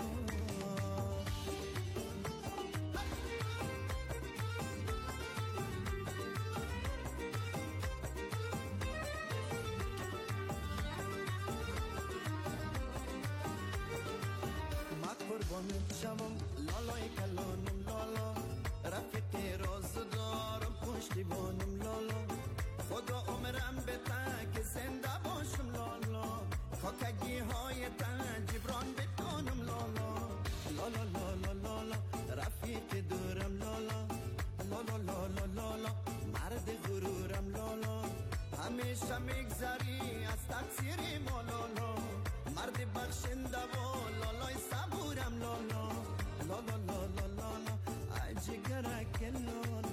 ما قربانت شوم لالای کلانم لالا رفیق راز دارم پشتیبانم لالا خدا عمرم به تک زنده باشم لالا خاکگی های تن جبران بتانم لالا لالا لالا لالا رفیق دورم لالا لالا لالا لالا مرد غرورم لالا همیشه میگذری از تقصیر ما لالا مرد بخشنده و لالای صبورم لالا لالا لالا لالا عجگرک لالا.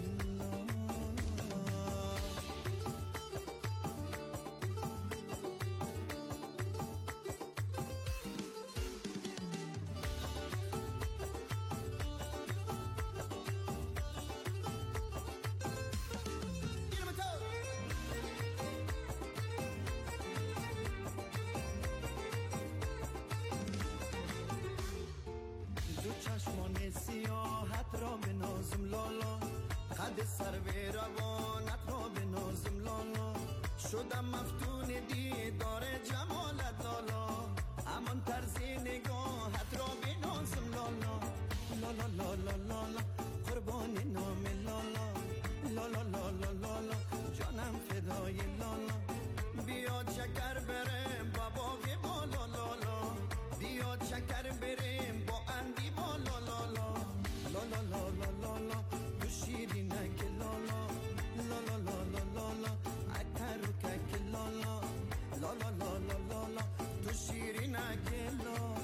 چشمان سیاحت را به نازم لالا قد سر و روانت را به نازم لالا شدم مفتون دیدار جمالت لالا همان طرز نگاهت را به نازم لالا لالا لالا لالا قربان نام لالا لالا لالا لالا جانم فدای لالا بیاد شکر بریم با باغ بالا لالا بیاد شکر بریم با اندی بالا لالا لالا لالا لالا تو شیرینک لالا لالا لالا لالا عطر و کک لالا لالا لالا لالا تو شیرینک لالا.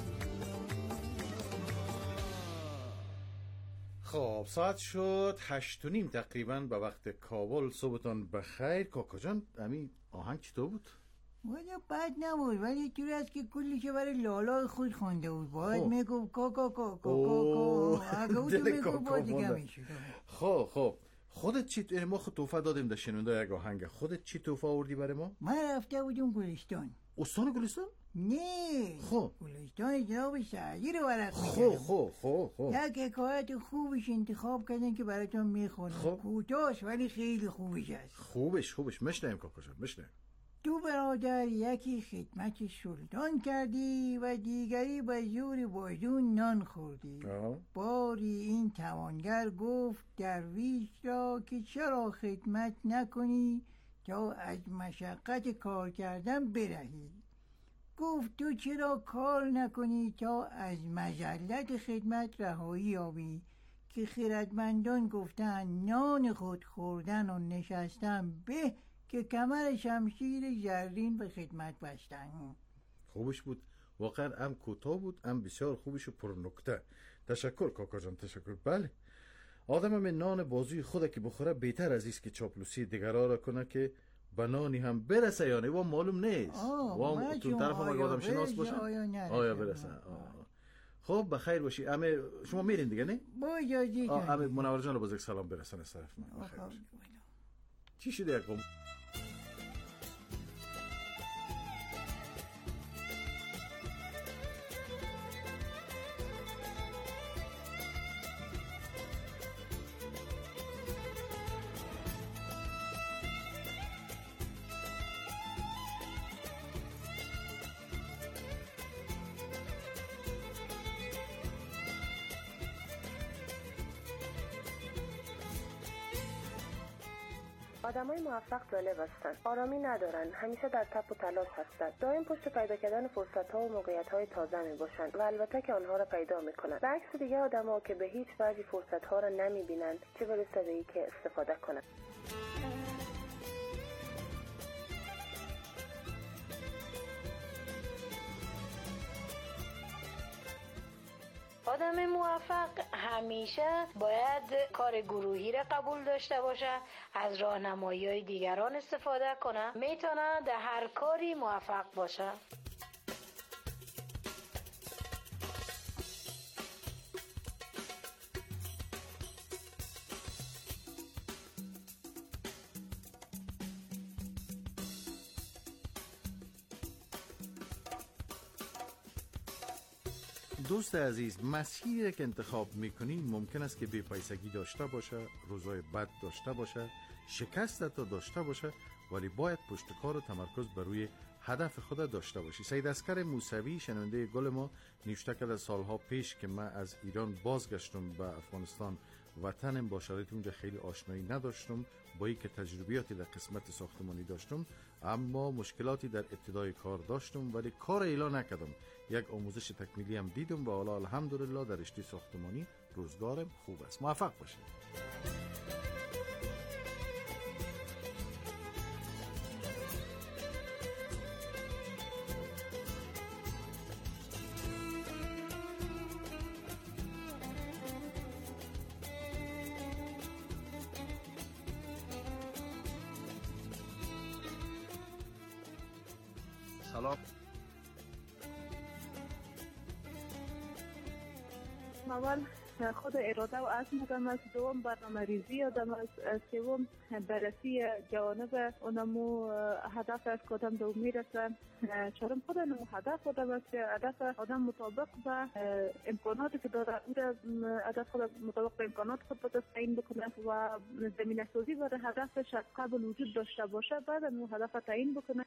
خب ساعت شد هشت و نیم تقریبا به وقت کابل. صبحتان بخیر. کاکا جان همین آهنگ چطور بود؟ ولی بد نبود، ولی طوری است که کلیش برای لالا خود خونده بود. باید میگفت کاکا کاکا کاکا. اگه او تو میگفت باید دیگه میشد. خب خب خودت چی ما خود توفه دادیم در شنونده یک آهنگ، خودت چی توفه آوردی برای ما؟ من رفته بودم گلستان. استان گلستان؟ نه خب گلستان جناب سعدی رو ورق خب خب خب خب یک حکایت خوبش انتخاب کردن که براتون میخونم. خب کوتاست ولی خیلی خوبش است. خوبش خوبش مشنیم کاکا جان مشنیم. دو برادر، یکی خدمت سلطان کردی و دیگری به زور بازون نان خوردی. باری این توانگر گفت درویش را که چرا خدمت نکنی تا از مشقت کار کردن برهی. گفت تو چرا کار نکنی تا از مذلت خدمت رهایی یابی، که خردمندان گفتن نان خود خوردن و نشستن به که کمر شمشیر زرین به خدمت بستن. خوبش بود واقعا، ام کوتاه بود ام بسیار خوبش و پر نکته. تشکر کاکا جان تشکر. بله آدم هم نان بازوی خود که بخوره بهتر از است که چاپلوسی دیگرها را کنه که بنانی هم برسه یا نه. و معلوم نیست و تو طرف هم اگه آدم شناس باشه آیا برسه. خب بخیر باشی. امه شما میرین دیگه نه؟ با اجازه کنید. امه منور جان رو بزرگ سلام برسن از طرف من. بخیر باشی. چی شده یک قوم؟ آدمای موفق جالب هستن، آرامی ندارن، همیشه در تپ و تلاش هستن، دائم پشت پیدا کردن فرصت ها و موقعیت های تازه می باشن و البته که آنها را پیدا میکنن. به عکس دیگه آدما که به هیچ وجه فرصت ها را نمی بینن، چه برسه به این که استفاده کنن. آدم موفق همیشه باید کار گروهی را قبول داشته باشه، از راهنمایی‌های دیگران استفاده کنه، میتونه در هر کاری موفق باشه. دوست عزیز، مسیری که انتخاب میکنی ممکن است که بی‌پیسگی داشته باشه، روزای بد داشته باشه، شکست تا داشته باشه، ولی باید پشتکار و تمرکز بر روی هدف خود داشته باشی. سید اسکر موسوی شنونده گل ما نوشته کرده سالها پیش که من از ایران بازگشتم به افغانستان وطنم، با شرایط اونجا خیلی آشنایی نداشتم، با اینکه تجربیاتی در قسمت ساختمانی داشتم اما مشکلاتی در ابتدای کار داشتم ولی کار اعلان نکردم. یک آموزش تکمیلی هم دیدم و حالا الحمدلله در رشته ساختمانی روزگارم خوب است. موفق باشید. سلام. اول خود اراده و عزم آدم است، دوم برنامه ریزی آدم است، سوم بررسی جوانب اونمو هدف است که آدم دو میرسه، چهارم خود اونمو هدف آدم است که هدف آدم مطابق به امکاناتی که داره هدف خود مطابق به امکانات خود باید تعیین بکنه و زمینه سازی برای هدفش از قبل وجود داشته باشه، بعد اونمو هدف تعیین بکنه.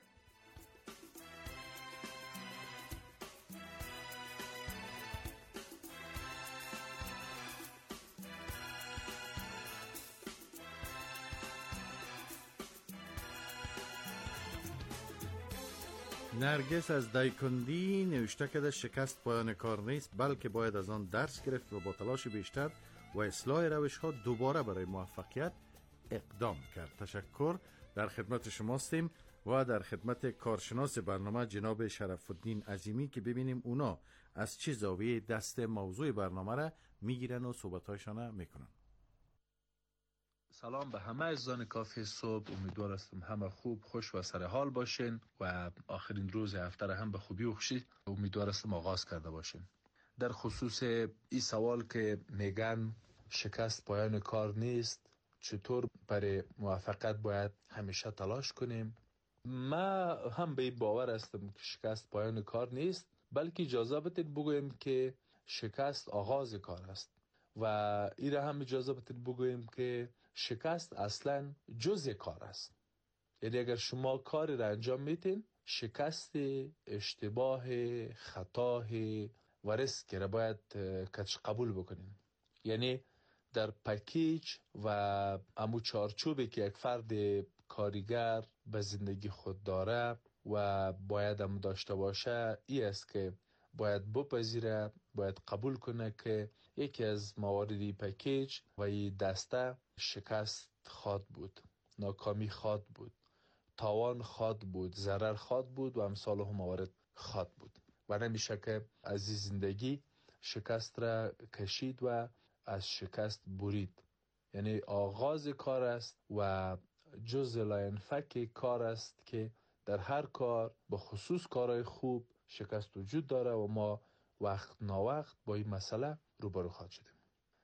نرگس از دایکندی نوشته کرده شکست پایان کار نیست، بلکه باید از آن درس گرفت و با تلاش بیشتر و اصلاح روش ها دوباره برای موفقیت اقدام کرد. تشکر. در خدمت شماستیم و در خدمت کارشناس برنامه جناب شرف الدین عظیمی که ببینیم اونا از چه زاویه دست موضوع برنامه را میگیرن و صحبتایشان میکنن. سلام به همه عزیزان کافی صبح. امیدوار هستم همه خوب، خوش و سر حال باشین و آخرین روز هفته را هم به خوبی و خوشی امیدوار هستم آغاز کرده باشین. در خصوص این سوال که میگن شکست پایان کار نیست، چطور برای موفقیت باید همیشه تلاش کنیم؟ من هم به این باور هستم که شکست پایان کار نیست، بلکه اجازه بدید بگویم که شکست آغاز کار است و این را هم اجازه بدید بگویم که شکست اصلا جزء کار است. یعنی اگر شما کاری را انجام میتین، شکست، اشتباه، خطا و ریسک را باید کچ قبول بکنین. یعنی در پکیج و امو چارچوبی که یک فرد کارگر به زندگی خود داره و باید هم داشته باشه، ای است که باید بپذیره، باید قبول کنه که یکی از مواردی پکیج و این دسته شکست خواد بود، ناکامی خواد بود، تاوان خواد بود، ضرر خواد بود و امثال هم موارد خواد بود و نمیشه که از این زندگی شکست را کشید و از شکست برید. یعنی آغاز کار است و جزء لاینفک کار است که در هر کار، به خصوص کارهای خوب، شکست وجود داره و ما وقت ناوقت با این مسئله روبرو خواهد شدیم.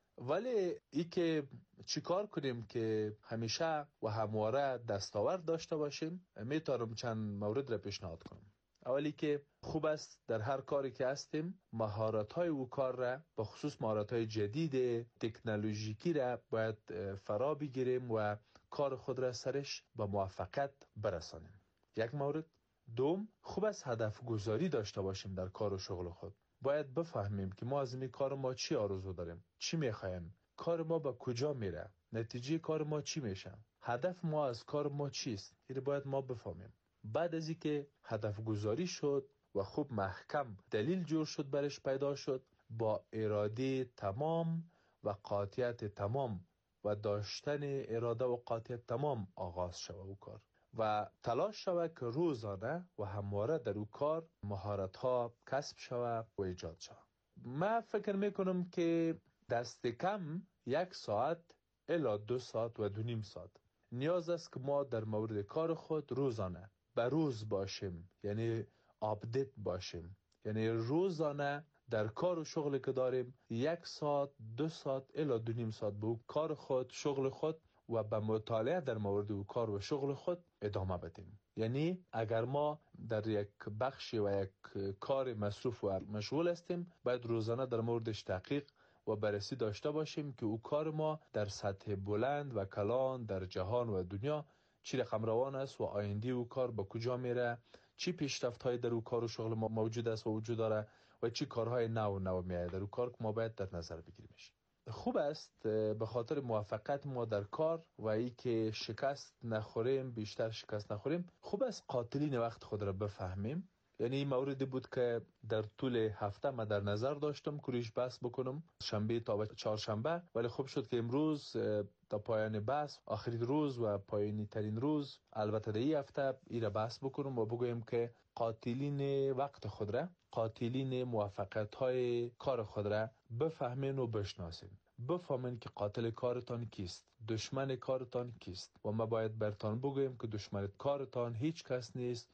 ولی ای که چی کار کنیم که همیشه و همواره دستاورد داشته باشیم، میتونم چند مورد را پیشنهاد کنم. اولی که خوب است در هر کاری که هستیم مهارت‌های او کار را، به خصوص مهارت‌های جدید تکنولوژیکی را باید فرا بگیریم و کار خود را سرش به موفقیت برسانیم. یک مورد. دوم، خوب است هدف گذاری داشته باشیم در کار و شغل خود. باید بفهمیم که ما از این کار ما چی آرزو داریم، چی میخوایم، کار ما به کجا میره، نتیجه کار ما چی میشه، هدف ما از کار ما چیست. این باید ما بفهمیم. بعد از اینکه هدف گذاری شد و خوب محکم دلیل جور شد، برش پیدا شد، با اراده تمام و قاطعیت تمام و داشتن اراده و قاطعیت تمام آغاز شود او کار و تلاش شود که روزانه و همواره در او کار مهارت ها کسب شود و ایجاد شود. من فکر میکنم که دست کم یک ساعت الی دو ساعت و دو نیم ساعت نیاز است که ما در مورد کار خود روزانه به روز باشیم، یعنی آپدیت باشیم، یعنی روزانه در کار و شغل که داریم یک ساعت دو ساعت الی دو نیم ساعت به او کار خود، شغل خود و به مطالعه در مورد او کار و شغل خود ادامه بدیم. یعنی اگر ما در یک بخش و یک کار مصروف و مشغول هستیم، باید روزانه در موردش تحقیق و بررسی داشته باشیم که او کار ما در سطح بلند و کلان در جهان و دنیا چی رقم روان است و آینده او کار به کجا میره، چی پیشرفت‌های در او کار و شغل ما موجود است و وجود داره و چی کارهای نو نو میاد در او کار که ما باید در نظر بگیریمش. خوب است به خاطر موفقیت ما در کار و ای که شکست نخوریم، بیشتر شکست نخوریم، خوب است قاتلین وقت خود را بفهمیم. یعنی این موردی بود که در طول هفته ما در نظر داشتم که رویش بحث بکنم، شنبه تا چهارشنبه، ولی خوب شد که امروز تا پایان بحث، آخرین روز و پایانی ترین روز، البته در این هفته ای را بحث بکنم و بگویم که قاتلین وقت خود را، قاتلین موفقیت های کار خود را بفهمین و بشناسین. بفهمین که قاتل کارتان کیست، دشمن کارتان کیست و ما باید برتان بگویم که دشمن کارتان هیچ کس نیست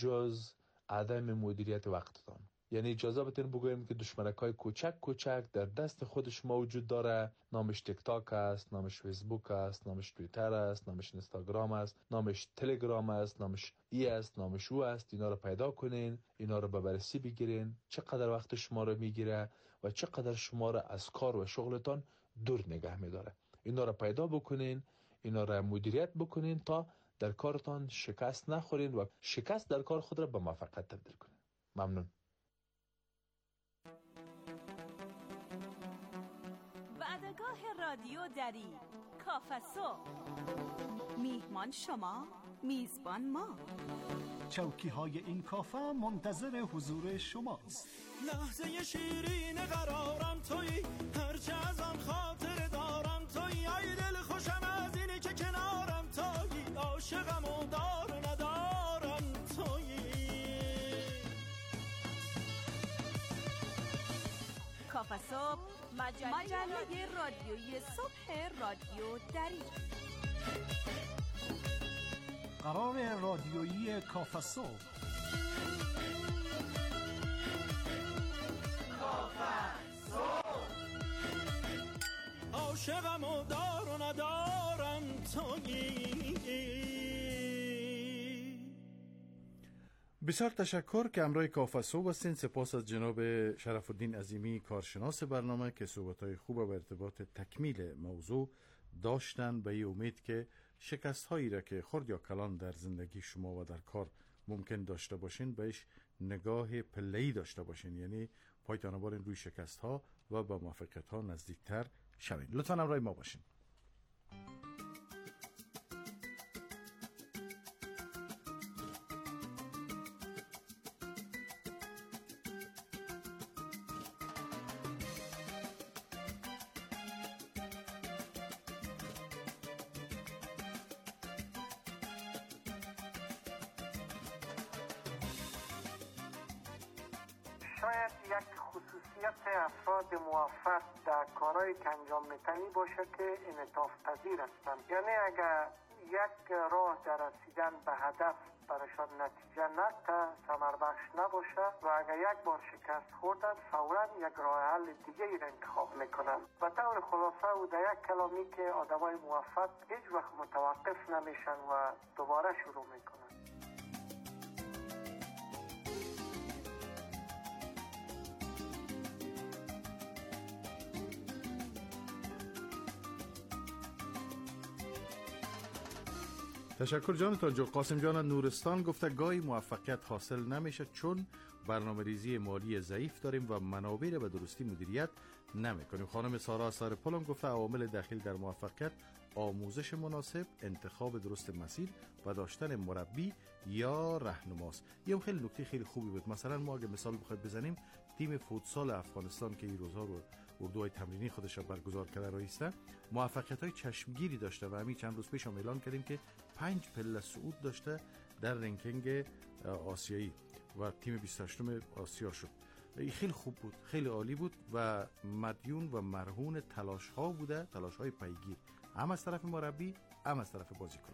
جز عدم مدیریت وقتتان. یعنی اجازه بتین بگویم که دشمنکای کوچک کوچک در دست خودش موجود داره. نامش تیک تاک است، نامش فیسبوک است، نامش توییتر است، نامش اینستاگرام است، نامش تلگرام است، نامش ای است، نامش او است. اینا رو پیدا کنین، اینا رو به بررسی بگیرین، چقدر وقت شما رو میگیره و چقدر شما رو از کار و شغلتان دور نگه میداره. اینا رو پیدا بکنین، اینا رو مدیریت بکنین تا در کارتان شکست نخورین و شکست در کار خود را به موفقیت تبدیل کنین. ممنون. وعدگاه رادیو دری کافسو، میهمان شما، میزبان ما. چوکی های این کافه منتظر حضور شماست. لحظه شیرین قرارم تویی، هرچه از آن خاطر دارم تویی، ای دل خوشم از اینی که کنارم تویی، عاشقم و دار ندارم تویی. کافه صبح، مجله, مجله رادیویی صبح رادیو دری. قرار رادیویی کافه صبح. عاشقم و دار و ندارم تویی. بسیار تشکر که امروی کافه صبح هستین. سپاس از جناب شرف الدین عظیمی کارشناس برنامه که صحبت‌های خوب و ارتباط تکمیل موضوع داشتن. به این امید که شکست هایی را که خرد یا کلان در زندگی شما و در کار ممکن داشته باشین بهش نگاه پله‌ای داشته باشین، یعنی پایتان بارین روی شکست ها و با موفقیت ها نزدیکتر شوین. لطفاً همراه ما باشین. شاید یک خصوصیت افراد موفق در کارهایی که انجام میتنی باشه که انعطاف پذیر هستند. یعنی اگر یک راه در رسیدن به هدف برایشان نتیجه نده، ثمر بخش نباشه و اگر یک بار شکست خوردن فوراً یک راه حل دیگه ای را انتخاب میکنن. و طور خلاصه او در یک کلامی که آدمای موفق هیچ وقت متوقف نمیشن و دوباره شروع میکنن. تشکر جانتان. جو قاسم جان نورستان گفته گاهی موفقیت حاصل نمیشه چون برنامه ریزی مالی ضعیف داریم و منابع را به درستی مدیریت نمی کنیم. خانم سارا سرپلم گفته عوامل داخل در موفقیت آموزش مناسب، انتخاب درست مسیر و داشتن مربی یا راهنماست. یه خیلی نکته خیلی خوبی بود. مثلا ما اگه مثال بخواید بزنیم، تیم فوتسال افغانستان که این روزها رو اردوهای تمرینی خودش را برگزار کرده رایسته، موفقیت‌های چشمگیری داشته و همین چند روز پیش هم اعلان کردیم که پنج پله صعود داشته در رنکینگ آسیایی و تیم بیست و هشتم آسیا شد. این خیلی خوب بود، خیلی عالی بود و مدیون و مرهون تلاش‌ها بوده، تلاش‌های پیگیر، هم از طرف مربی هم از طرف بازیکنان.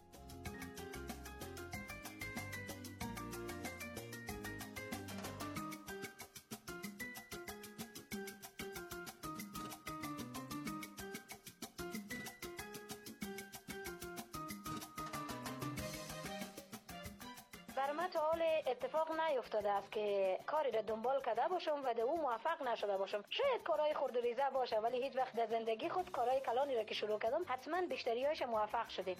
برای من تا حال اتفاق نیفتاده است که کاری را دنبال کرده باشم و در او موفق نشده باشم. شاید کارهای خرد و ریزه باشه ولی هیچ وقت در زندگی خود کارهای کلانی را که شروع کردم حتما بیشتری‌هایش موفق شدیم.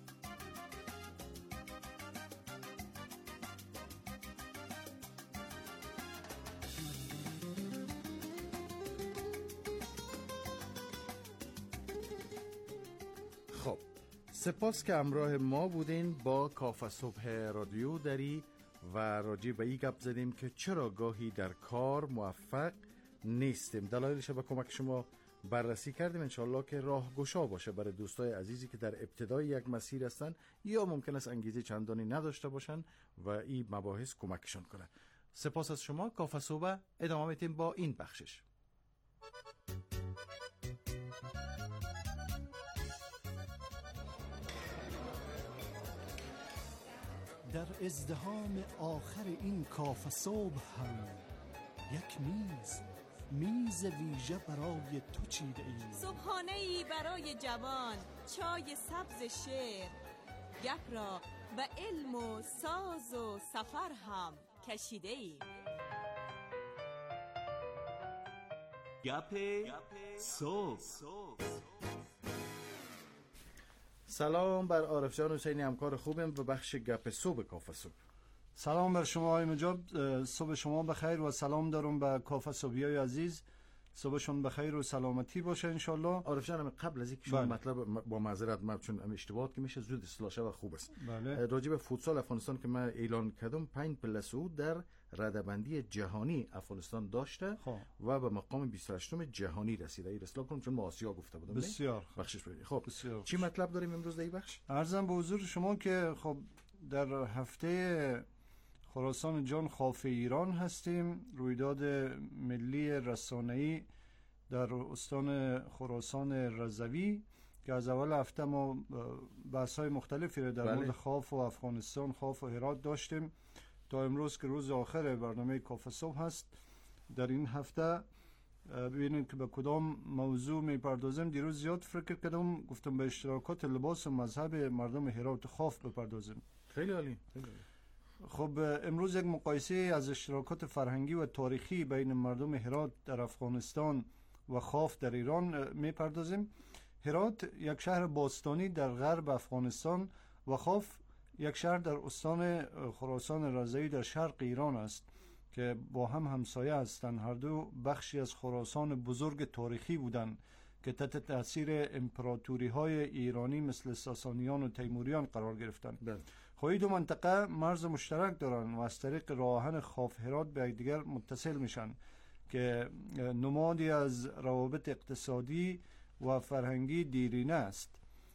خب سپاس که همراه ما بودین با کافه صبح رادیو دری و راجع به این گپ زدیم که چرا گاهی در کار موفق نیستیم. دلایلش به کمک شما بررسی کردیم. انشالله که راهگشا باشه برای دوستای عزیزی که در ابتدای یک مسیر هستن یا ممکن است انگیزه چندانی نداشته باشن و این مباحث کمکشان کنه. سپاس از شما. کافه صبح ادامه میدیم با این بخشش. در ازدحام آخر این کافه صبح هم یک میز میز ویژه برای تو چیده ایم. صبحانه‌ای برای جوان، چای سبز شعر، گپ را به علم و ساز و سفر هم کشیده ایم. گپ صبح. سلام بر عارف جان حسینی، همکار خوبم به بخش گپ صبح کافه صبح. سلام بر شما آقای مجاب، صبح شما بخیر و سلام دارم به کافه صبحیای عزیز. صبحشون بخیر و سلامتی باشه انشالله. عارف جان قبل از اینکه شما مطلب با معذرت ما چون اشتباهات که میشه زود اصلاح شه و خوب است. بله. راجع به فوتسال افغانستان که من اعلان کردم، پنج پله صعود در رده‌بندی جهانی افغانستان داشته خب. و به مقام بیست و هشتم جهانی رسیده. این اصلاح کنم چون ما آسیا گفته بودم. بسیار بخشش بدید. خب بسیار چی مطلب داریم امروز در این بخش؟ عرضم به حضور شما که خب در هفته خراسان جان خاف ایران هستیم. رویداد ملی رسانه‌ای در استان خراسان رضوی که از اول هفته ما بحث های مختلفی رو در مورد خاف و افغانستان، خاف و هرات داشتیم تا امروز که روز آخر برنامه کافه صبح هست. در این هفته ببینید که به کدام موضوع میپردازیم. دیروز زیاد فکر کردم، گفتم به اشتراکات لباس و مذهب مردم هرات و خاف بپردازیم. خیلی عالی. خیلی عالی. خب امروز یک مقایسه از اشتراکات فرهنگی و تاریخی بین مردم هرات در افغانستان و خاف در ایران میپردازیم. هرات یک شهر باستانی در غرب افغانستان و خاف یک شهر در استان خراسان رضوی در شرق ایران است که با هم همسایه هستند. هر دو بخشی از خراسان بزرگ تاریخی بودند که تحت تاثیر امپراتوری های ایرانی مثل ساسانیان و تیموریان قرار گرفتند. خب این دو منطقه مرز مشترک دارند و از طریق راه آهن خاف هرات به یکدیگر متصل میشن که نمادی از روابط اقتصادی و فرهنگی دیرینه است.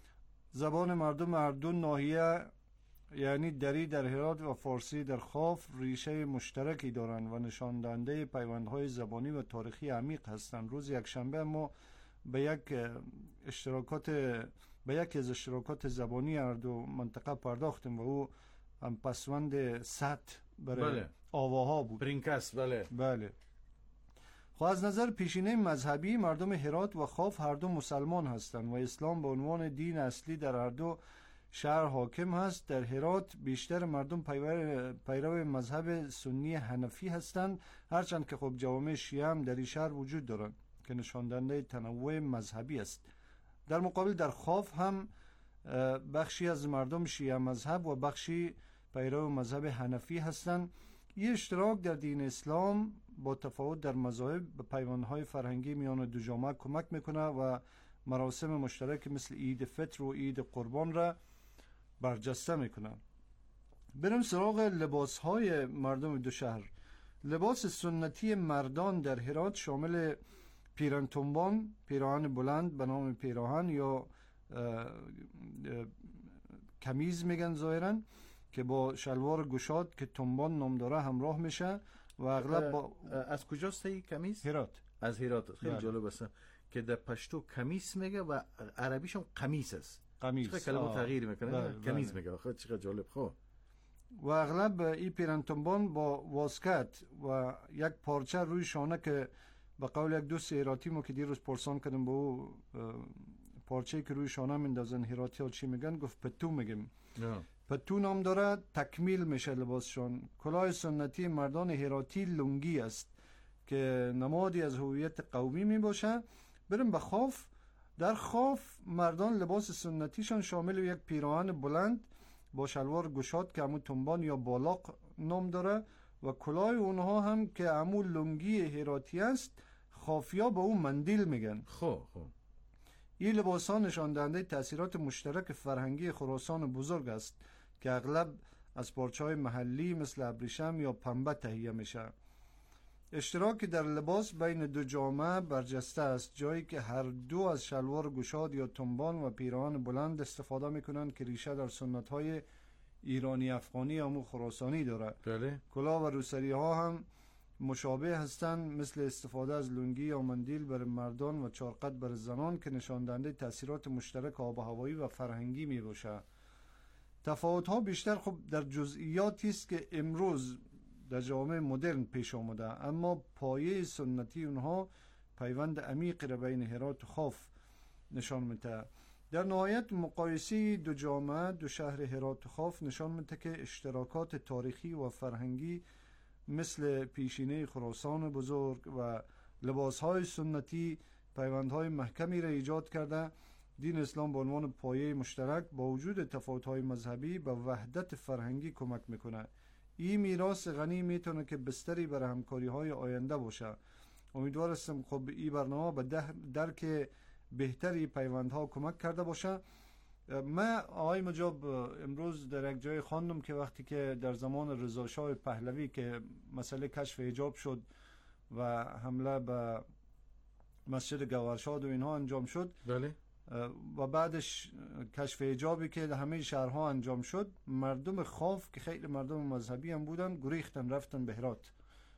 زبان مردم هر دو ناحیه یعنی دری در هرات و فارسی در خاف ریشه مشترکی دارند و نشان دهنده پیوندهای زبانی و تاریخی عمیق هستند. روز یکشنبه ما به یک اشتراکات به یکی از اشتراکات زبانی هر دو منطقه پرداختیم و او هم پسوند سطح برای بله. آواها بود. برینکس بله. بله. خب از نظر پیشینه مذهبی مردم هرات و خاف هر دو مسلمان هستند و اسلام به عنوان دین اصلی در هر دو شهر حاکم هست. در هرات بیشتر مردم پیرو مذهب سنی حنفی هستند، هرچند که خب جوامع شیعه هم در این شهر وجود دارند که نشان دهنده تنوع مذهبی است. در مقابل در خاف هم بخشی از مردم شیعه مذهب و بخشی پیرو مذهب حنفی هستند. این اشتراک در دین اسلام با تفاوت در مذاهب به پیوندهای فرهنگی میان دو جامعه کمک میکنه و مراسم مشترک مثل عید فطر و عید قربان را برجسته میکنه. بریم سراغ لباس های مردم دو شهر. لباس سنتی مردان در هرات شامل پیران تنبان، پیراهن بلند به نام پیراهن یا کمیز میگن ظاهرا که با شلوار گشاد که تنبان نام داره همراه میشه و اغلب با از کجاست این کمیز؟ هرات. از هرات. خیلی جالب است که در پشتو کمیس میگه و عربیش هم قمیص است. قمیص. چقدر کلمه تغییر میکنه. کمیز میگه. خب چقدر جالب. خب و اغلب این پیران تنبان با واسکت و یک پارچه روی شانه که به قول یک دوست هراتی ما که دیروز پرسان کردم با او پارچه‌ای که روی شانه میندازن هراتی ها چی میگن؟ گفت پتو میگیم. پتو نام داره. تکمیل میشه لباسشان. کلاه سنتی مردان هراتی لنگی است که نمادی از هویت قومی میباشه. بریم به خاف. در خاف مردان لباس سنتیشان شامل یک پیراهن بلند با شلوار گشاد که همون تنبان یا بالاق نام داره و کلاه اونها هم که همون لنگی هراتی است خافیا به اون مندیل میگن. خب خب این لباس ها نشان دهنده تاثیرات مشترک فرهنگی خراسان بزرگ است که اغلب از پارچه های محلی مثل ابریشم یا پنبه تهیه میشه. اشتراک در لباس بین دو جامعه برجسته است، جایی که هر دو از شلوار گشاد یا تنبان و پیراهن بلند استفاده میکنند که ریشه در سنت های ایرانی افغانی یا خراسانی داره. بله. کلاه و روسری ها هم مشابه هستند، مثل استفاده از لنگی یا مندیل برای مردان و چارقد برای زنان که نشان دهنده تاثیرات مشترک آب و هوایی و فرهنگی می باشه. تفاوت ها بیشتر خب در جزئیاتی است که امروز در جامعه مدرن پیش آمده، اما پایه سنتی اونها پیوند عمیق را بین هرات و خاف نشان میده. در نهایت مقایسه دو جامعه دو شهر هرات و خاف نشان میده که اشتراکات تاریخی و فرهنگی مثل پیشینه خراسان بزرگ و لباسهای سنتی پیوندهای محکمی را ایجاد کرده. دین اسلام به عنوان پایه مشترک با وجود تفاوت‌های مذهبی به وحدت فرهنگی کمک میکنه. این میراث غنی میتونه که بستری برای همکاری‌های آینده باشه. امیدوار هستم خب این برنامه به درک بهتری پیوندها کمک کرده باشه. من آقای مجاب امروز در یک جای خواندم که وقتی که در زمان رضا شاه پهلوی که مسئله کشف حجاب شد و حمله به مسجد گوهرشاد و اینها انجام شد، بله، و بعدش کشف حجابی که همه شهرها انجام شد، مردم خاف که خیلی مردم مذهبی هم بودن گریختن رفتن به هرات.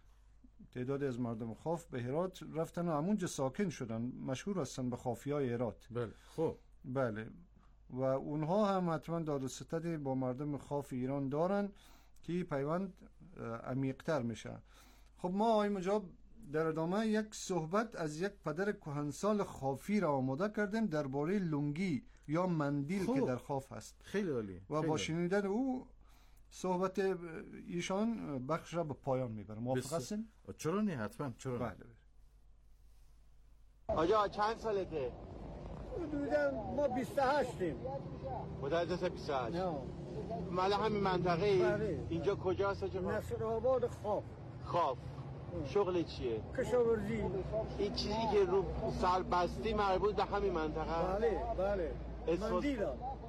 تعدادی از مردم خاف به هرات رفتن و همونجا ساکن شدن، مشهور هستن به خافیای هرات. بله. خب بله، و اونها هم حتما داد و ستدی با مردم خاف ایران دارن که پیوند عمیق‌تر میشه. خب ما آقای مجاب در ادامه یک صحبت از یک پدر کهنسال خافی را آماده کردیم درباره لنگی یا مندیل خوب. که در خاف هست. خیلی عالی. و با شنیدن او صحبت ایشان بخش را به پایان میبرم. موافق هستین؟ چرا نه؟ حتما چرا نه؟ بله. آجا چند سالته؟ حدودا ما بیست و هشتیم. مدرس بیست و هشت؟ نه. مال همین منطقه ای؟ بله. اینجا کجاست آجا؟ نصر آباد خاف. خاف. شغل چیه؟ کشاورزی. این چیزی که رو سر بستی مربوط به همین منطقه؟ بله بله. مندیلا.